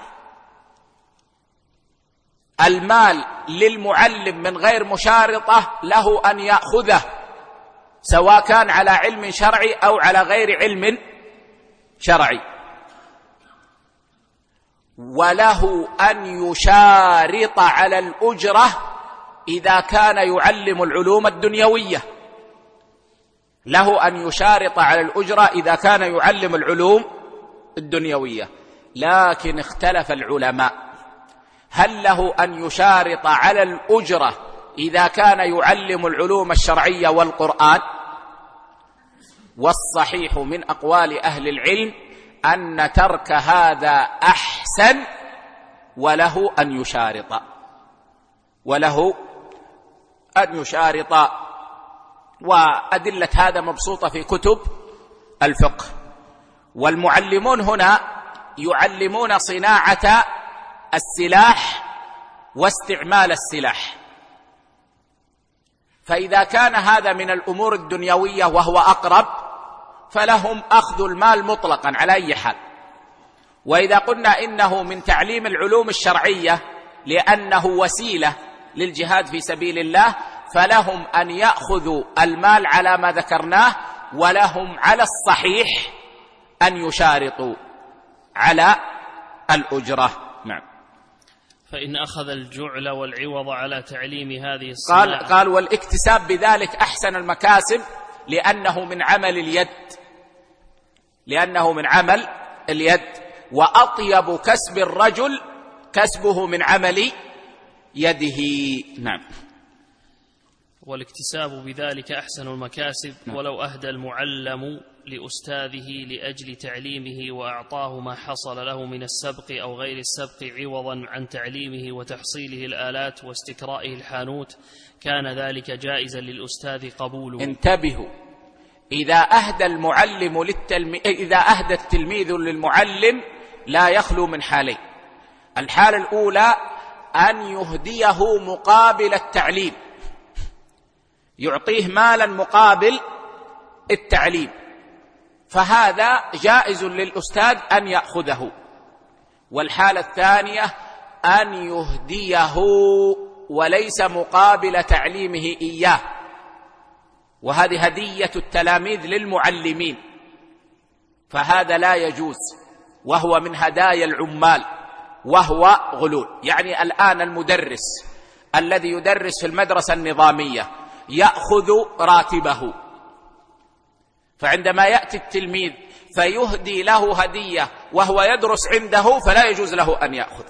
المال للمعلم من غير مشارطة له أن يأخذه سواء كان على علم شرعي أو على غير علم شرعي، وله أن يشارط على الأجرة إذا كان يعلم العلوم الدنيوية، له أن يشارط على الأجرة إذا كان يعلم العلوم الدنيوية. لكن اختلف العلماء هل له أن يشارط على الأجرة إذا كان يعلم العلوم الشرعية والقرآن؟ والصحيح من أقوال أهل العلم أن ترك هذا أحسن، وله أن يشارط، وله أن يشارط. وأدلة هذا مبسوطة في كتب الفقه. والمعلمون هنا يعلمون صناعة السلاح واستعمال السلاح، فإذا كان هذا من الأمور الدنيوية وهو أقرب فلهم أخذ المال مطلقا على أي حال. وإذا قلنا إنه من تعليم العلوم الشرعية لأنه وسيلة للجهاد في سبيل الله فلهم أن يأخذوا المال على ما ذكرناه، ولهم على الصحيح أن يشارطوا على الأجرة. نعم. فإن أخذ الجعل والعوض على تعليم هذه الصناعة قال والاكتساب بذلك أحسن المكاسب لأنه من عمل اليد، لأنه من عمل اليد، وأطيب كسب الرجل كسبه من عمل يده. نعم. والاكتساب بذلك أحسن المكاسب. ولو أهدى المعلم لأستاذه لأجل تعليمه وأعطاه ما حصل له من السبق أو غير السبق عوضا عن تعليمه وتحصيله الآلات واستكرائه الحانوت كان ذلك جائزا للأستاذ قبوله. انتبهوا، إذا أهدى المعلم إذا أهدى التلميذ للمعلم لا يخلو من حالين. الحالة الأولى أن يهديه مقابل التعليم، يعطيه مالا مقابل التعليم، فهذا جائز للأستاذ أن يأخذه. والحالة الثانية أن يهديه وليس مقابل تعليمه إياه، وهذه هدية التلاميذ للمعلمين، فهذا لا يجوز، وهو من هدايا العمال، وهو غلول. يعني الآن المدرس الذي يدرس في المدرسة النظامية يأخذ راتبه، فعندما يأتي التلميذ فيهدي له هدية وهو يدرس عنده فلا يجوز له أن يأخذ،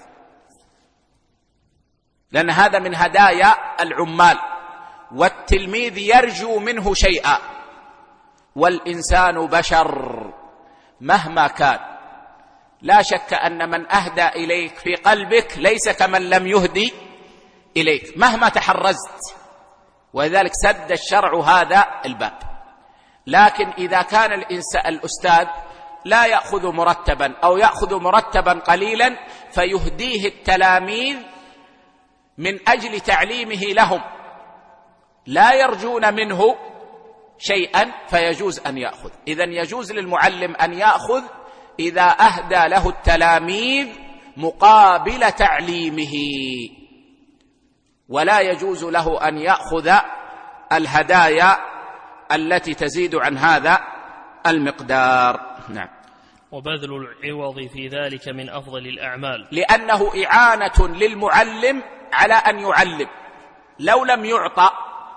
لأن هذا من هدايا العمال، والتلميذ يرجو منه شيئا، والإنسان بشر مهما كان. لا شك أن من أهدى إليك في قلبك ليس كمن لم يهدي إليك مهما تحرزت، ولذلك سد الشرع هذا الباب. لكن إذا كان الأستاذ لا يأخذ مرتبا أو يأخذ مرتبا قليلا فيهديه التلاميذ من أجل تعليمه لهم، لا يرجون منه شيئا، فيجوز أن يأخذ. إذن يجوز للمعلم أن يأخذ إذا أهدى له التلاميذ مقابل تعليمه، ولا يجوز له أن يأخذ الهدايا التي تزيد عن هذا المقدار. نعم. وبذل العوض في ذلك من أفضل الأعمال، لأنه إعانة للمعلم على أن يعلم. لو لم يعطى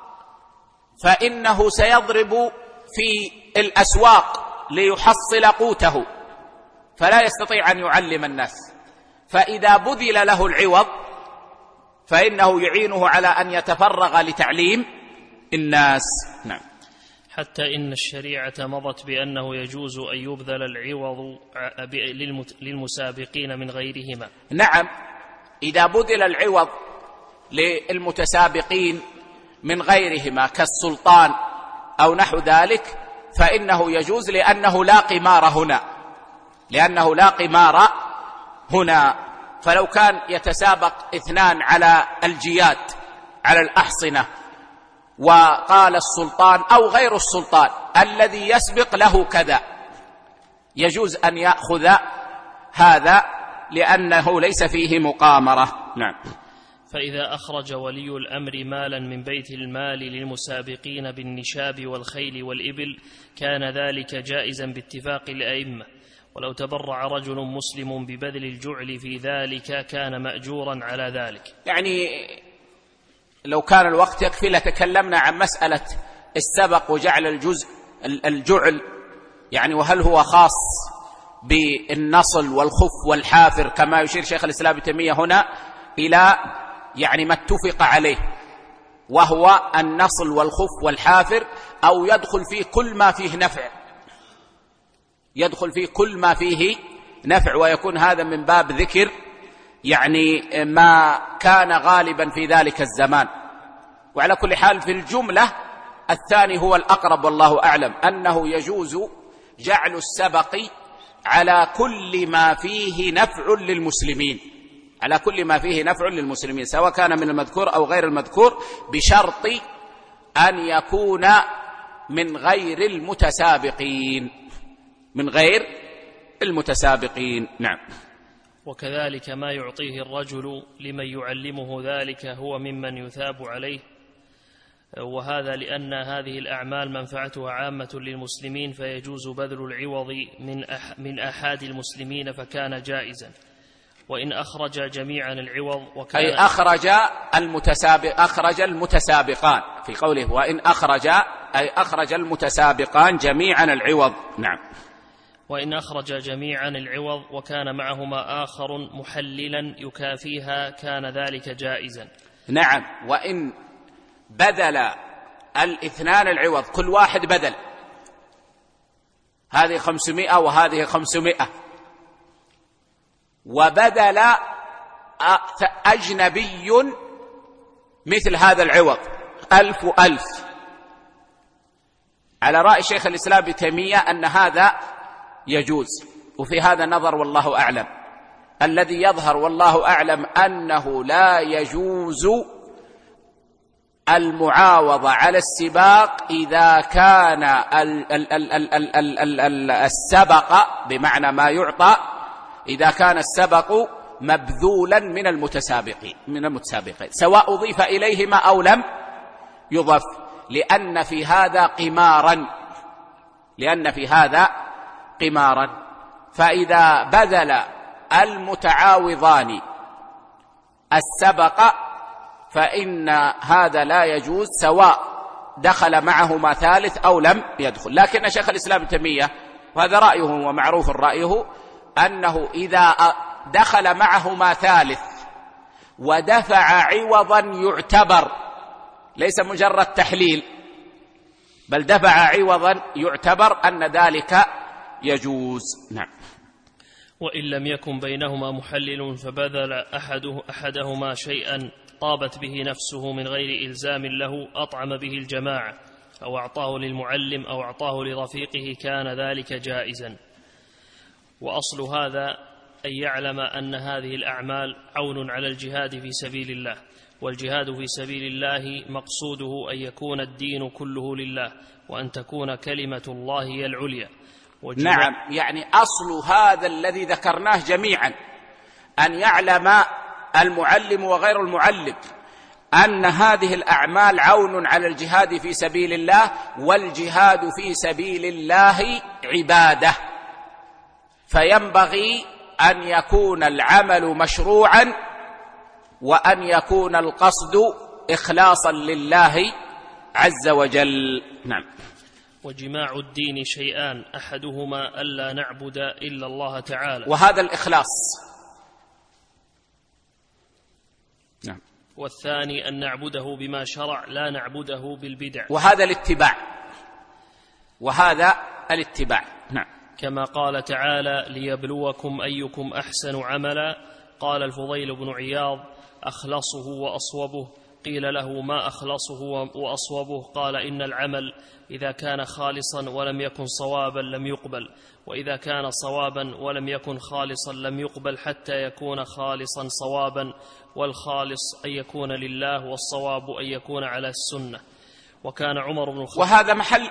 فإنه سيضرب في الأسواق ليحصل قوته، فلا يستطيع أن يعلم الناس. فإذا بذل له العوض فإنه يعينه على أن يتفرغ لتعليم الناس. نعم. حتى إن الشريعة مضت بأنه يجوز أن يبذل العوض للمسابقين من غيرهما. نعم، إذا بذل العوض للمتسابقين من غيرهما كالسلطان أو نحو ذلك فإنه يجوز، لأنه لا قمار هنا. فلو كان يتسابق اثنان على الجياد على الأحصنة، وقال السلطان أو غير السلطان الذي يسبق له كذا، يجوز أن يأخذ هذا لأنه ليس فيه مقامرة. نعم. فإذا أخرج ولي الأمر مالا من بيت المال للمسابقين بالنشاب والخيل والإبل كان ذلك جائزا باتفاق الأئمة، ولو تبرع رجل مسلم ببذل الجعل في ذلك كان مأجورا على ذلك. يعني لو كان الوقت يكفي لتكلمنا عن مسألة السبق وجعل الجعل، يعني وهل هو خاص بالنصل والخف والحافر كما يشير شيخ الإسلام ابن تيمية هنا إلى يعني ما اتفق عليه، وهو النصل والخف والحافر، أو يدخل فيه كل ما فيه نفع، ويكون هذا من باب ذكر يعني ما كان غالبا في ذلك الزمان. وعلى كل حال في الجملة الثاني هو الأقرب والله أعلم، أنه يجوز جعل السبق على كل ما فيه نفع للمسلمين، سواء كان من المذكور أو غير المذكور، بشرط أن يكون من غير المتسابقين. نعم. وكذلك ما يعطيه الرجل لمن يعلمه ذلك هو ممن يثاب عليه، وهذا لأن هذه الأعمال منفعتها عامة للمسلمين، فيجوز بذل العوض من أحد المسلمين فكان جائزا. وإن أخرج جميعا العوض وكان أي أخرج المتسابقان في قوله وإن أخرج المتسابقان جميعا العوض. نعم. وإن أخرج جميعا العوض وكان معهما آخر محللا يكافيها كان ذلك جائزا. نعم. وإن بذل الاثنان العوض، كل واحد بدل، هذه 500 وهذه 500، وبدل أجنبي مثل هذا العوض 1000 و1000، على رأي شيخ الإسلام ابن تيمية أن هذا يجوز، وفي هذا نظر والله أعلم، الذي يظهر والله أعلم أنه لا يجوز المعاوضة على السباق إذا كان السبق بمعنى ما يعطى، إذا كان السبق مبذولا من المتسابقين سواء أضيف إليهما أو لم يضف، لأن في هذا قمارا. فإذا بذل المتعاوضان السبق فإن هذا لا يجوز، سواء دخل معهما ثالث أو لم يدخل. لكن شيخ الإسلام ابن تيمية، وهذا رأيه ومعروف رأيه، أنه إذا دخل معهما ثالث ودفع عوضا يعتبر، ليس مجرد تحليل بل دفع عوضا يعتبر، أن ذلك يجوز. نعم. وإن لم يكن بينهما محلل فبذل أحدهما شيئا طابت به نفسه من غير إلزام له، أطعم به الجماعة أو أعطاه للمعلم أو أعطاه لرفيقه، كان ذلك جائزا. وأصل هذا أن يعلم أن هذه الأعمال عون على الجهاد في سبيل الله، والجهاد في سبيل الله مقصوده أن يكون الدين كله لله، وأن تكون كلمة الله هي العليا. نعم، يعني أصل هذا الذي ذكرناه جميعا أن يعلم المعلم وغير المعلم أن هذه الأعمال عون على الجهاد في سبيل الله، والجهاد في سبيل الله عبادة، فينبغي أن يكون العمل مشروعا، وأن يكون القصد إخلاصا لله عز وجل. نعم. وجماع الدين شيئان، أحدهما ألا نعبد إلا الله تعالى، وهذا الإخلاص. نعم. والثاني أن نعبده بما شرع لا نعبده بالبدع، وهذا الاتباع. نعم. كما قال تعالى: ليبلوكم أيكم أحسن عملا. قال الفضيل بن عياض: أخلصه وأصوبه. قيل له: ما أخلصه وأصوبه؟ قال: إن العمل إذا كان خالصا ولم يكن صوابا لم يقبل، وإذا كان صوابا ولم يكن خالصا لم يقبل، حتى يكون خالصا صوابا، والخالص أن يكون لله، والصواب أن يكون على السنة. وكان عمر بن الخطاب، وهذا محل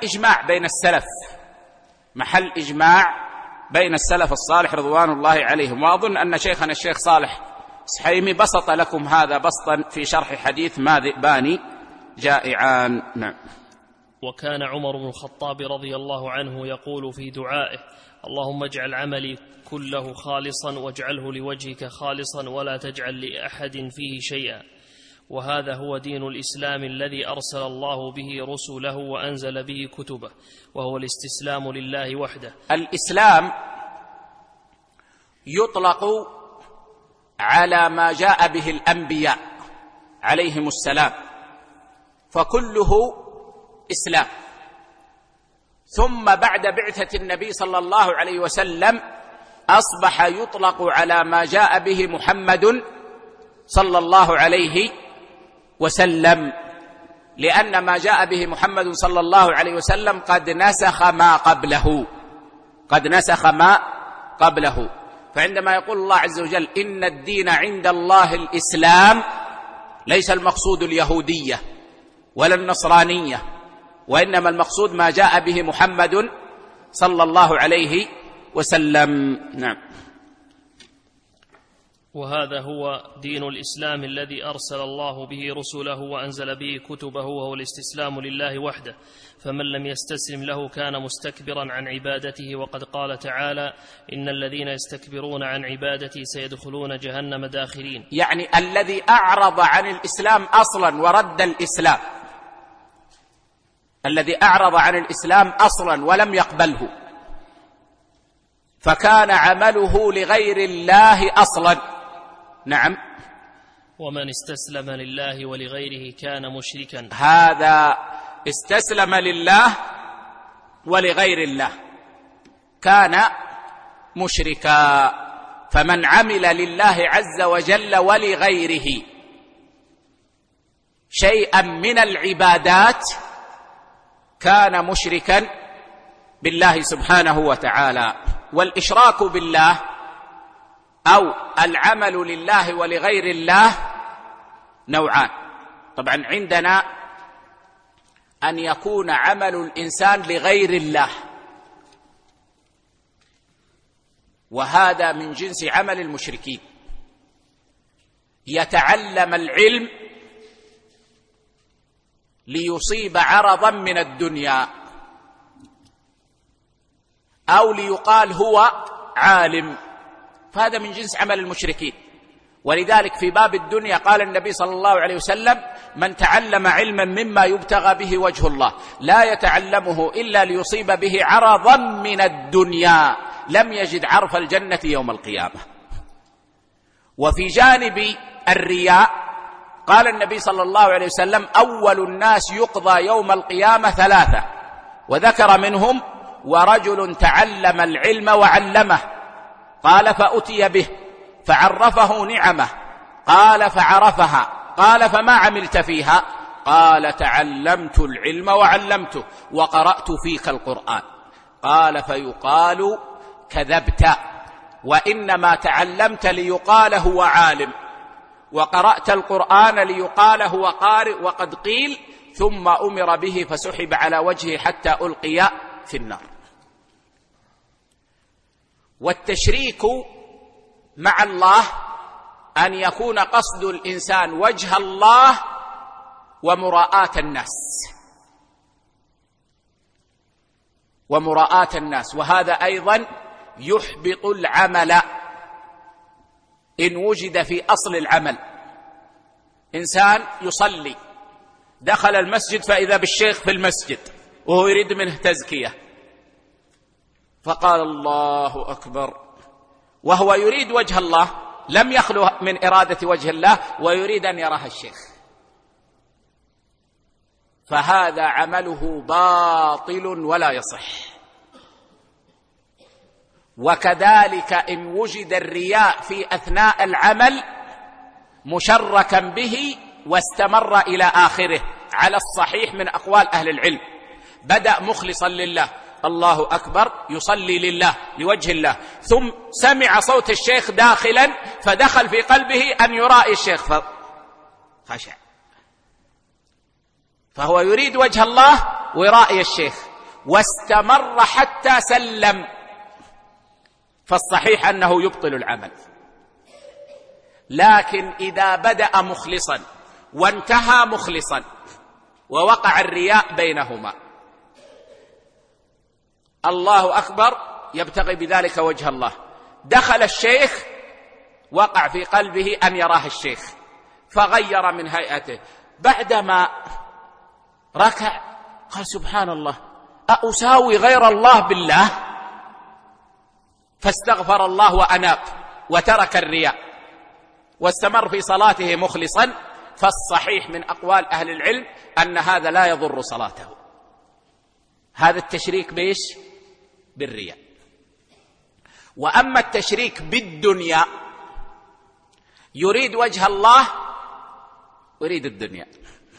إجماع بين السلف الصالح رضوان الله عليهم. وأظن أن شيخنا الشيخ صالح سحيمي بسط لكم هذا بسطا في شرح حديث ما ذئبان جائعان. نعم. وكان عمر بن الخطاب رضي الله عنه يقول في دعائه: اللهم اجعل عملي كله خالصا، واجعله لوجهك خالصا، ولا تجعل لأحد فيه شيئا. وهذا هو دين الإسلام الذي أرسل الله به رسله وأنزل به كتبه، وهو الاستسلام لله وحده. الإسلام يطلق على ما جاء به الأنبياء عليهم السلام، فكله إسلام. ثم بعد بعثة النبي صلى الله عليه وسلم أصبح يطلق على ما جاء به محمد صلى الله عليه وسلم، لأن ما جاء به محمد صلى الله عليه وسلم قد نسخ ما قبله. فعندما يقول الله عز وجل: إن الدين عند الله الإسلام، ليس المقصود اليهودية ولا النصرانية، وإنما المقصود ما جاء به محمد صلى الله عليه وسلم. نعم. وهذا هو دين الإسلام الذي أرسل الله به رسله وأنزل به كتبه، وهو الاستسلام لله وحده. فمن لم يستسلم له كان مستكبرا عن عبادته، وقد قال تعالى: إن الذين يستكبرون عن عبادتي سيدخلون جهنم داخرين. يعني الذي أعرض عن الإسلام أصلا ورد الإسلام، الذي أعرض عن الإسلام أصلا ولم يقبله، فكان عمله لغير الله أصلا. نعم. ومن استسلم لله ولغيره كان مشركا. هذا استسلم لله ولغير الله كان مشركا. فمن عمل لله عز وجل ولغيره شيئا من العبادات كان مشركا بالله سبحانه وتعالى. والإشراك بالله أو العمل لله ولغير الله نوعان. طبعا عندنا أن يكون عمل الإنسان لغير الله، وهذا من جنس عمل المشركين، يتعلم العلم ليصيب عرضا من الدنيا، أو ليقال هو عالم، فهذا من جنس عمل المشركين. ولذلك في باب الدنيا قال النبي صلى الله عليه وسلم: من تعلم علما مما يبتغى به وجه الله لا يتعلمه إلا ليصيب به عرضا من الدنيا لم يجد عرف الجنة يوم القيامة. وفي جانب الرياء قال النبي صلى الله عليه وسلم: أول الناس يقضى يوم القيامة 3، وذكر منهم: ورجل تعلم العلم وعلمه، قال فأتي به فعرفه نعمه، قال فعرفها، قال فما عملت فيها؟ قال تعلمت العلم وعلمته وقرأت فيك القرآن. قال فيقال: كذبت، وإنما تعلمت ليقال هو عالم، وقرأت القرآن ليقال هو قارئ، وقد قيل ثم أمر به فسحب على وجهه حتى ألقي في النار. والتشريك مع الله أن يكون قصد الإنسان وجه الله ومراءاة الناس، وهذا أيضا يحبط العمل إن وجد في أصل العمل. إنسان يصلي، دخل المسجد فإذا بالشيخ في المسجد وهو يريد منه تزكية، فقال: الله أكبر، وهو يريد وجه الله، لم يخلو من إرادة وجه الله، ويريد أن يراه الشيخ، فهذا عمله باطل ولا يصح. وكذلك إن وجد الرياء في أثناء العمل مشركا به واستمر إلى آخره على الصحيح من أقوال أهل العلم، بدأ مخلصا لله، الله أكبر، يصلي لله لوجه الله، ثم سمع صوت الشيخ داخلا فدخل في قلبه أن يرائي الشيخ فخشع، فهو يريد وجه الله ويرائي الشيخ، واستمر حتى سلم، فالصحيح أنه يبطل العمل. لكن إذا بدأ مخلصا وانتهى مخلصا ووقع الرياء بينهما، الله أكبر يبتغي بذلك وجه الله، دخل الشيخ وقع في قلبه أن يراه الشيخ فغير من هيئته، بعدما ركع قال: سبحان الله، أساوي غير الله بالله؟ فاستغفر الله وأناب وترك الرياء واستمر في صلاته مخلصا. فالصحيح من أقوال أهل العلم أن هذا لا يضر صلاته. هذا التشريك بإيش؟ بالرياء. وأما التشريك بالدنيا، يريد وجه الله ويريد الدنيا،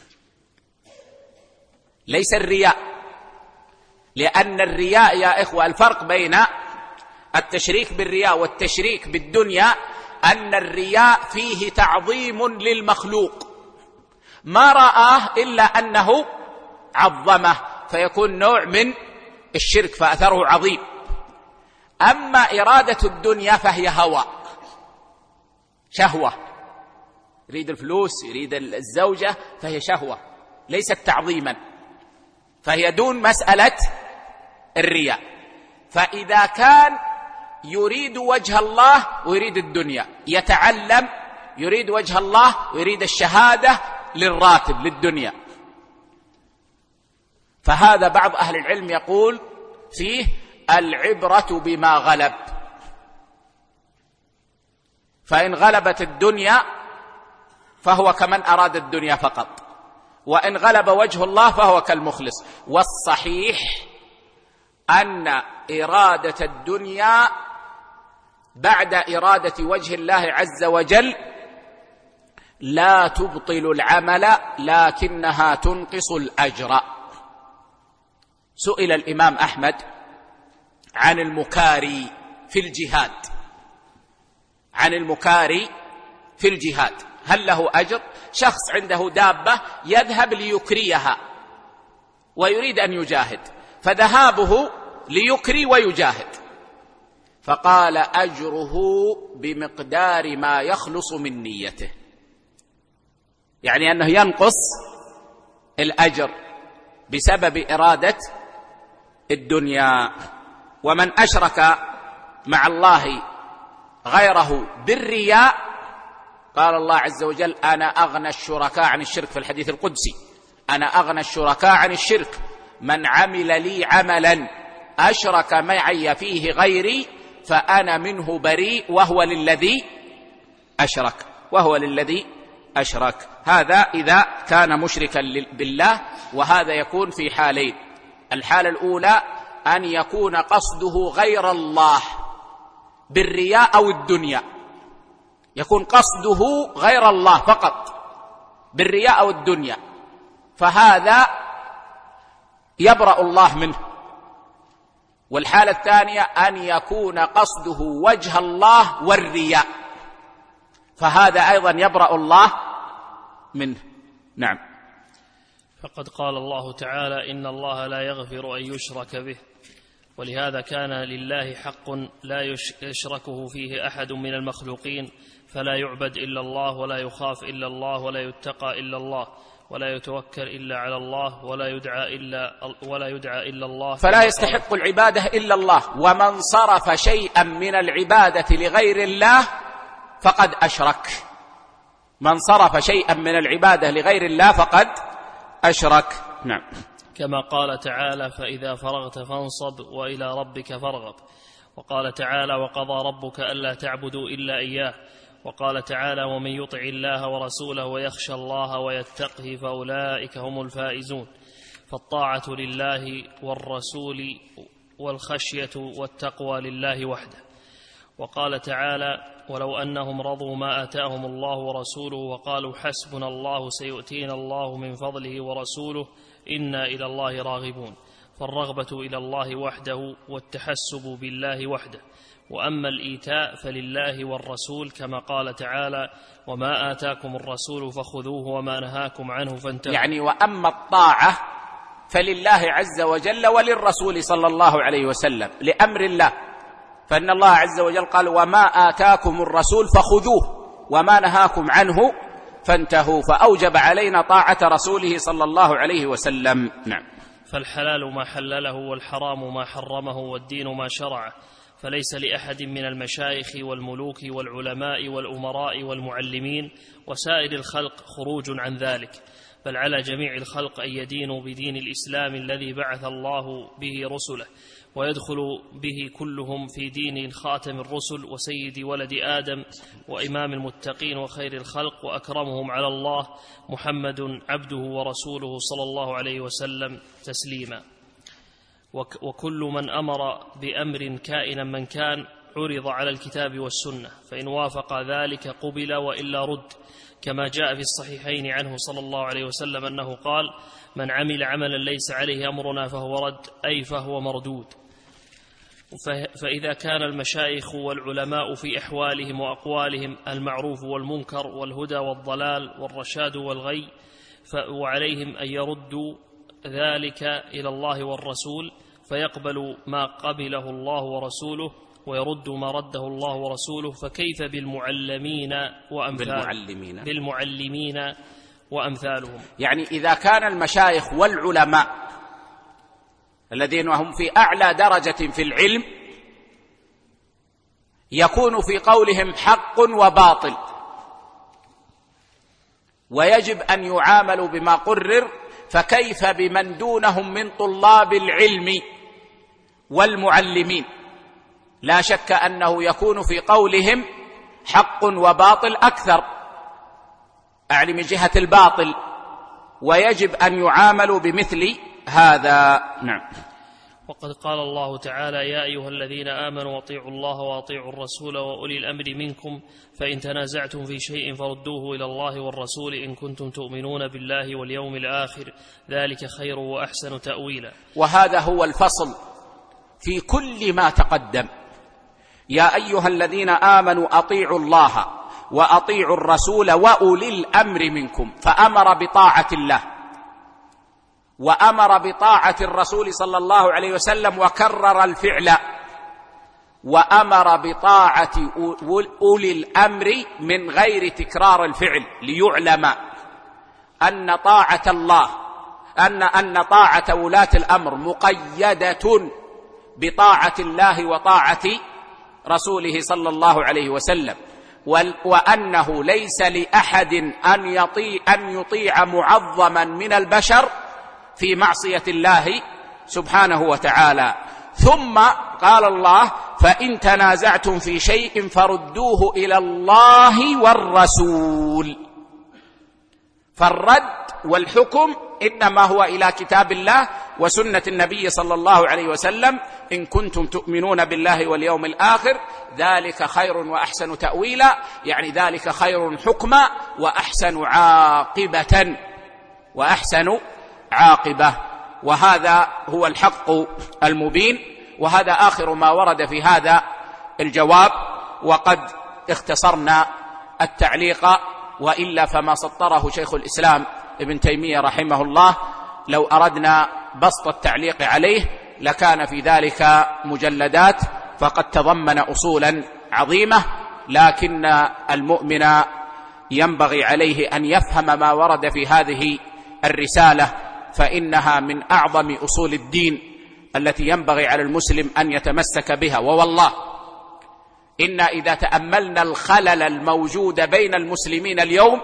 ليس الرياء، لأن الرياء يا إخوة، الفرق بين التشريك بالرياء والتشريك بالدنيا أن الرياء فيه تعظيم للمخلوق، ما رآه إلا أنه عظمه، فيكون نوع من الشرك فأثره عظيم. أما إرادة الدنيا فهي هوى، شهوة، يريد الفلوس، يريد الزوجة، فهي شهوة ليست تعظيما، فهي دون مسألة الرياء. فإذا كان يريد وجه الله ويريد الدنيا، يتعلم، يريد وجه الله ويريد الشهادة للراتب للدنيا، فهذا بعض أهل العلم يقول فيه العبرة بما غلب، فإن غلبت الدنيا فهو كمن أراد الدنيا فقط، وإن غلب وجه الله فهو كالمخلص. والصحيح أن إرادة الدنيا بعد إرادة وجه الله عز وجل لا تبطل العمل، لكنها تنقص الأجر. سئل الإمام أحمد عن المكاري في الجهاد، عن المكاري في الجهاد، هل له أجر؟ شخص عنده دابة يذهب ليكريها ويريد أن يجاهد، فذهابه ليكري ويجاهد، فقال أجره بمقدار ما يخلص من نيته، يعني أنه ينقص الأجر بسبب إرادة الدنيا. ومن أشرك مع الله غيره بالرياء قال الله عز وجل أنا أغنى الشركاء عن الشرك، في الحديث القدسي أنا أغنى الشركاء عن الشرك، من عمل لي عملا أشرك معي فيه غيري فأنا منه بريء وهو للذي أشرك. هذا إذا كان مشركا بالله، وهذا يكون في حالين: الحالة الأولى أن يكون قصده غير الله بالرياء أو الدنيا، يكون قصده غير الله فقط بالرياء أو الدنيا، فهذا يبرأ الله منه. والحالة الثانية أن يكون قصده وجه الله والرياء، فهذا أيضا يبرأ الله منه. نعم. فقد قال الله تعالى إن الله لا يغفر أن يشرك به، ولهذا كان لله حق لا يشركه فيه أحد من المخلوقين، فلا يعبد إلا الله ولا يخاف إلا الله ولا يتقى إلا الله ولا يتوكل إلا على الله ولا يدعى إلا الله، فلا يستحق العبادة إلا الله. ومن صرف شيئا من العبادة لغير الله فقد أشرك، من صرف شيئا من العبادة لغير الله فقد أشرك. نعم. كما قال تعالى فإذا فرغت فانصب وإلى ربك فارغب، وقال تعالى وقضى ربك ألا تعبدوا إلا إياه، وقال تعالى ومن يطع الله ورسوله ويخشى الله ويتقه فأولئك هم الفائزون. فالطاعة لله والرسول والخشية والتقوى لله وحده. وقال تعالى ولو أنهم رضوا ما آتاهم الله ورسوله وقالوا حسبنا الله سيؤتينا الله من فضله ورسوله إنا إلى الله راغبون. فالرغبة إلى الله وحده والتحسب بالله وحده. وأما الإيتاء فلله والرسول، كما قال تعالى وما آتاكم الرسول فخذوه وما نهاكم عنه فانتهوا. يعني وأما الطاعة فلله عز وجل وللرسول صلى الله عليه وسلم لأمر الله، فإن الله عز وجل قال وما آتاكم الرسول فخذوه وما نهاكم عنه فانتهوا، فأوجب علينا طاعة رسوله صلى الله عليه وسلم. نعم. فالحلال ما حلله والحرام ما حرمه والدين ما شرعه، فليس لأحد من المشايخ والملوك والعلماء والأمراء والمعلمين وسائر الخلق خروج عن ذلك، بل على جميع الخلق أن يدينوا بدين الإسلام الذي بعث الله به رسله، ويدخل به كلهم في دين خاتم الرسل وسيد ولد آدم وإمام المتقين وخير الخلق وأكرمهم على الله محمد عبده ورسوله صلى الله عليه وسلم تسليما. وكل من أمر بأمر كائنا من كان عرض على الكتاب والسنة، فإن وافق ذلك قبل وإلا رد، كما جاء في الصحيحين عنه صلى الله عليه وسلم أنه قال من عمل عملا ليس عليه أمرنا فهو رد، أي فهو مردود. فإذا كان المشايخ والعلماء في أحوالهم وأقوالهم المعروف والمنكر والهدى والضلال والرشاد والغي، وعليهم أن يردوا ذلك إلى الله والرسول، فيقبلوا ما قبله الله ورسوله ويردوا ما رده الله ورسوله، فكيف بالمعلمين وأمثالهم. يعني إذا كان المشايخ والعلماء الذين هم في أعلى درجة في العلم يكون في قولهم حق وباطل، ويجب أن يعاملوا بما قرر، فكيف بمن دونهم من طلاب العلم والمعلمين؟ لا شك أنه يكون في قولهم حق وباطل أكثر، أعني من جهة الباطل، ويجب أن يعاملوا بمثل هذا. نعم. وقد قال الله تعالى يا أيها الذين آمنوا اطيعوا الله وأطيعوا الرسول وأولي الأمر منكم، فإن تنازعتم في شيء فردوه إلى الله والرسول إن كنتم تؤمنون بالله واليوم الآخر، ذلك خير وأحسن تأويلا. وهذا هو الفصل في كل ما تقدم، يا أيها الذين آمنوا أطيعوا الله وأطيعوا الرسول وأولي الأمر منكم، فأمر بطاعة الله وأمر بطاعة الرسول صلى الله عليه وسلم وكرر الفعل، وأمر بطاعة أولي الأمر من غير تكرار الفعل، ليعلم أن طاعة الله أن طاعة ولاة الأمر مقيدة بطاعة الله وطاعة رسوله صلى الله عليه وسلم، وأنه ليس لأحد أن يطيع معظما من البشر في معصية الله سبحانه وتعالى. ثم قال الله: فإن تنازعتم في شيء فردوه إلى الله والرسول. فالرد والحكم إنما هو إلى كتاب الله وسنة النبي صلى الله عليه وسلم: إن كنتم تؤمنون بالله واليوم الآخر ذلك خير وأحسن تأويلا، يعني ذلك خير حكما وأحسن عاقبة. وهذا هو الحق المبين، وهذا آخر ما ورد في هذا الجواب، وقد اختصرنا التعليق، وإلا فما سطره شيخ الإسلام ابن تيمية رحمه الله لو أردنا بسط التعليق عليه لكان في ذلك مجلدات، فقد تضمن أصولا عظيمة، لكن المؤمن ينبغي عليه أن يفهم ما ورد في هذه الرسالة، فإنها من أعظم أصول الدين التي ينبغي على المسلم أن يتمسك بها. ووالله إن إذا تأملنا الخلل الموجود بين المسلمين اليوم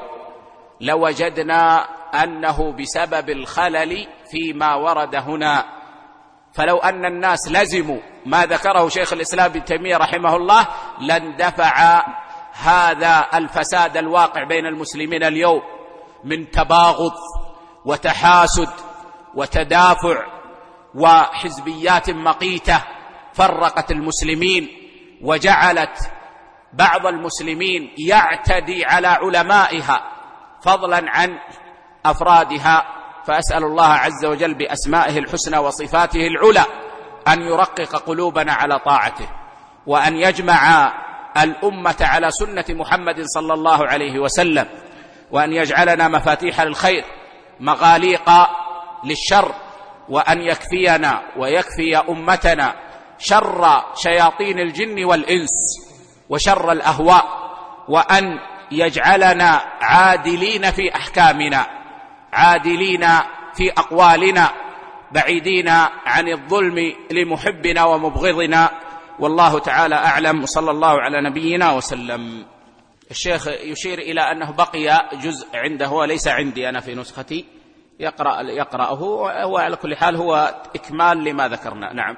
لوجدنا أنه بسبب الخلل فيما ورد هنا. فلو أن الناس لزموا ما ذكره شيخ الإسلام ابن تيمية رحمه الله لاندفع هذا الفساد الواقع بين المسلمين اليوم من تباغض وتحاسد وتدافع وحزبيات مقيتة فرقت المسلمين وجعلت بعض المسلمين يعتدي على علمائها فضلا عن أفرادها. فأسأل الله عز وجل بأسمائه الحسنى وصفاته العلى أن يرقق قلوبنا على طاعته، وأن يجمع الأمة على سنة محمد صلى الله عليه وسلم، وأن يجعلنا مفاتيح للخير مغاليق للشر، وأن يكفينا ويكفي أمتنا شر شياطين الجن والإنس وشر الأهواء، وأن يجعلنا عادلين في أحكامنا، عادلين في أقوالنا، بعيدين عن الظلم لمحبنا ومبغضنا. والله تعالى أعلم، وصلى الله على نبينا وسلم. الشيخ يشير إلى أنه بقي جزء عنده وليس عندي أنا في نسختي، يقرأه، وعلى كل حال هو إكمال لما ذكرنا. نعم.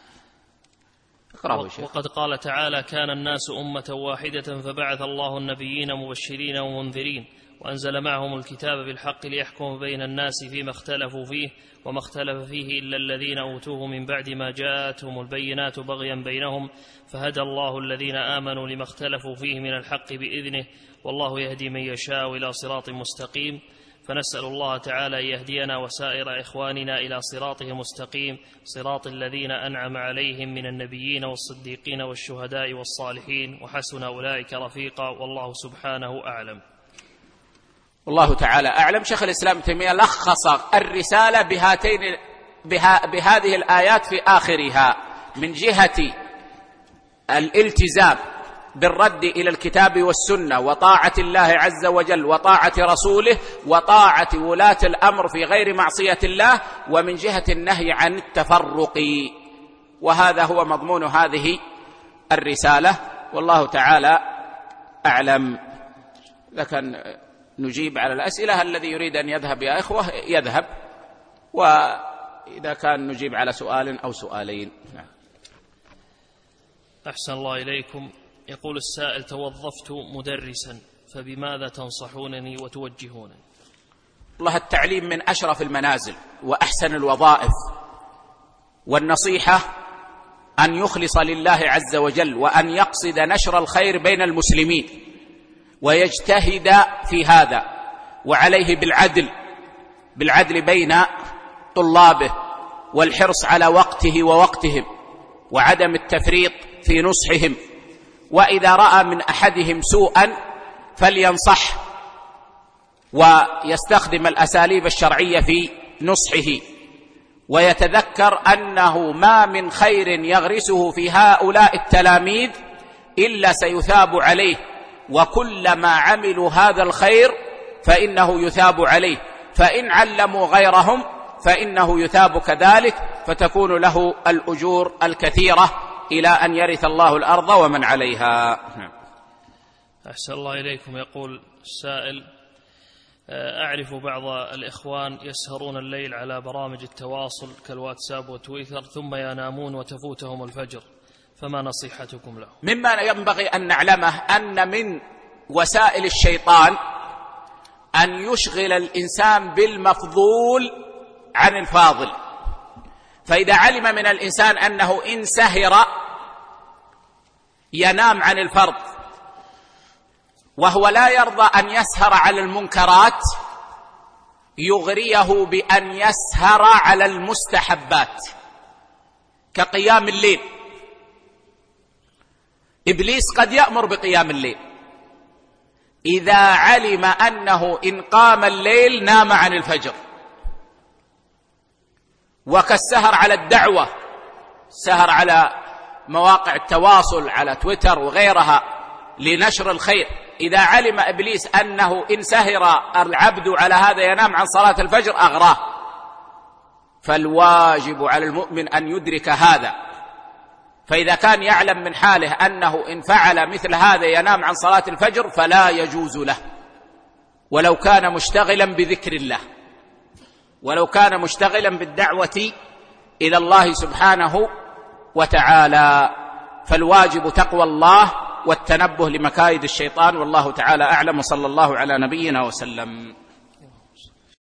وقد قال تعالى: كان الناس أمة واحدة فبعث الله النبيين مبشرين ومنذرين وأنزل معهم الكتاب بالحق ليحكم بين الناس فيما اختلفوا فيه وما اختلف فيه إلا الذين أوتوه من بعد ما جاءتهم البينات بغيا بينهم فهدى الله الذين آمنوا لما اختلفوا فيه من الحق بإذنه والله يهدي من يشاء إلى صراط مستقيم. فنسأل الله تعالى أن يهدينا وسائر إخواننا إلى صراطه المستقيم، صراط الذين أنعم عليهم من النبيين والصديقين والشهداء والصالحين وحسن أولئك رفيقا، والله سبحانه أعلم. والله تعالى أعلم. شيخ الإسلام تيمية لخص الرسالة بهذه الآيات في آخرها، من جهة الالتزام بالرد إلى الكتاب والسنة وطاعة الله عز وجل وطاعة رسوله وطاعة ولاة الأمر في غير معصية الله، ومن جهة النهي عن التفرق. وهذا هو مضمون هذه الرسالة، والله تعالى أعلم. لكن نجيب على الأسئلة، الذي يريد أن يذهب يا إخوة يذهب، وإذا كان نجيب على سؤال أو سؤالين. نعم. أحسن الله إليكم. يقول السائل: توظفت مدرسا فبماذا تنصحونني وتوجهونني؟ والله التعليم من أشرف المنازل وأحسن الوظائف، والنصيحة أن يخلص لله عز وجل وأن يقصد نشر الخير بين المسلمين ويجتهد في هذا، وعليه بالعدل بين طلابه والحرص على وقته ووقتهم وعدم التفريط في نصحهم وإذا رأى من أحدهم سوءا فلينصح ويستخدم الأساليب الشرعية في نصحه، ويتذكر أنه ما من خير يغرسه في هؤلاء التلاميذ إلا سيثاب عليه، وكلما عملوا هذا الخير فإنه يثاب عليه، فإن علموا غيرهم فإنه يثاب كذلك، فتكون له الأجور الكثيرة إلى أن يرث الله الأرض ومن عليها. أحسن الله إليكم. يقول السائل: أعرف بعض الإخوان يسهرون الليل على برامج التواصل كالواتساب وتويتر ثم ينامون وتفوتهم الفجر، فما نصيحتكم له؟ مما ينبغي أن نعلمه أن من وسائل الشيطان أن يشغل الإنسان بالمفضول عن الفاضل، فإذا علم من الإنسان أنه إن سهر ينام عن الفرض وهو لا يرضى أن يسهر على المنكرات، يغريه بأن يسهر على المستحبات كقيام الليل. إبليس قد يأمر بقيام الليل إذا علم أنه إن قام الليل نام عن الفجر، وكالسهر على الدعوة، سهر على مواقع التواصل على تويتر وغيرها لنشر الخير. إذا علم إبليس أنه إن سهر العبد على هذا ينام عن صلاة الفجر أغراه، فالواجب على المؤمن أن يدرك هذا. فإذا كان يعلم من حاله أنه إن فعل مثل هذا ينام عن صلاة الفجر فلا يجوز له، ولو كان مشتغلا بذكر الله، ولو كان مشتغلا بالدعوة إلى الله سبحانه وتعالى. فالواجب تقوى الله والتنبه لمكايد الشيطان، والله تعالى أعلم، وصلى الله على نبينا وسلم.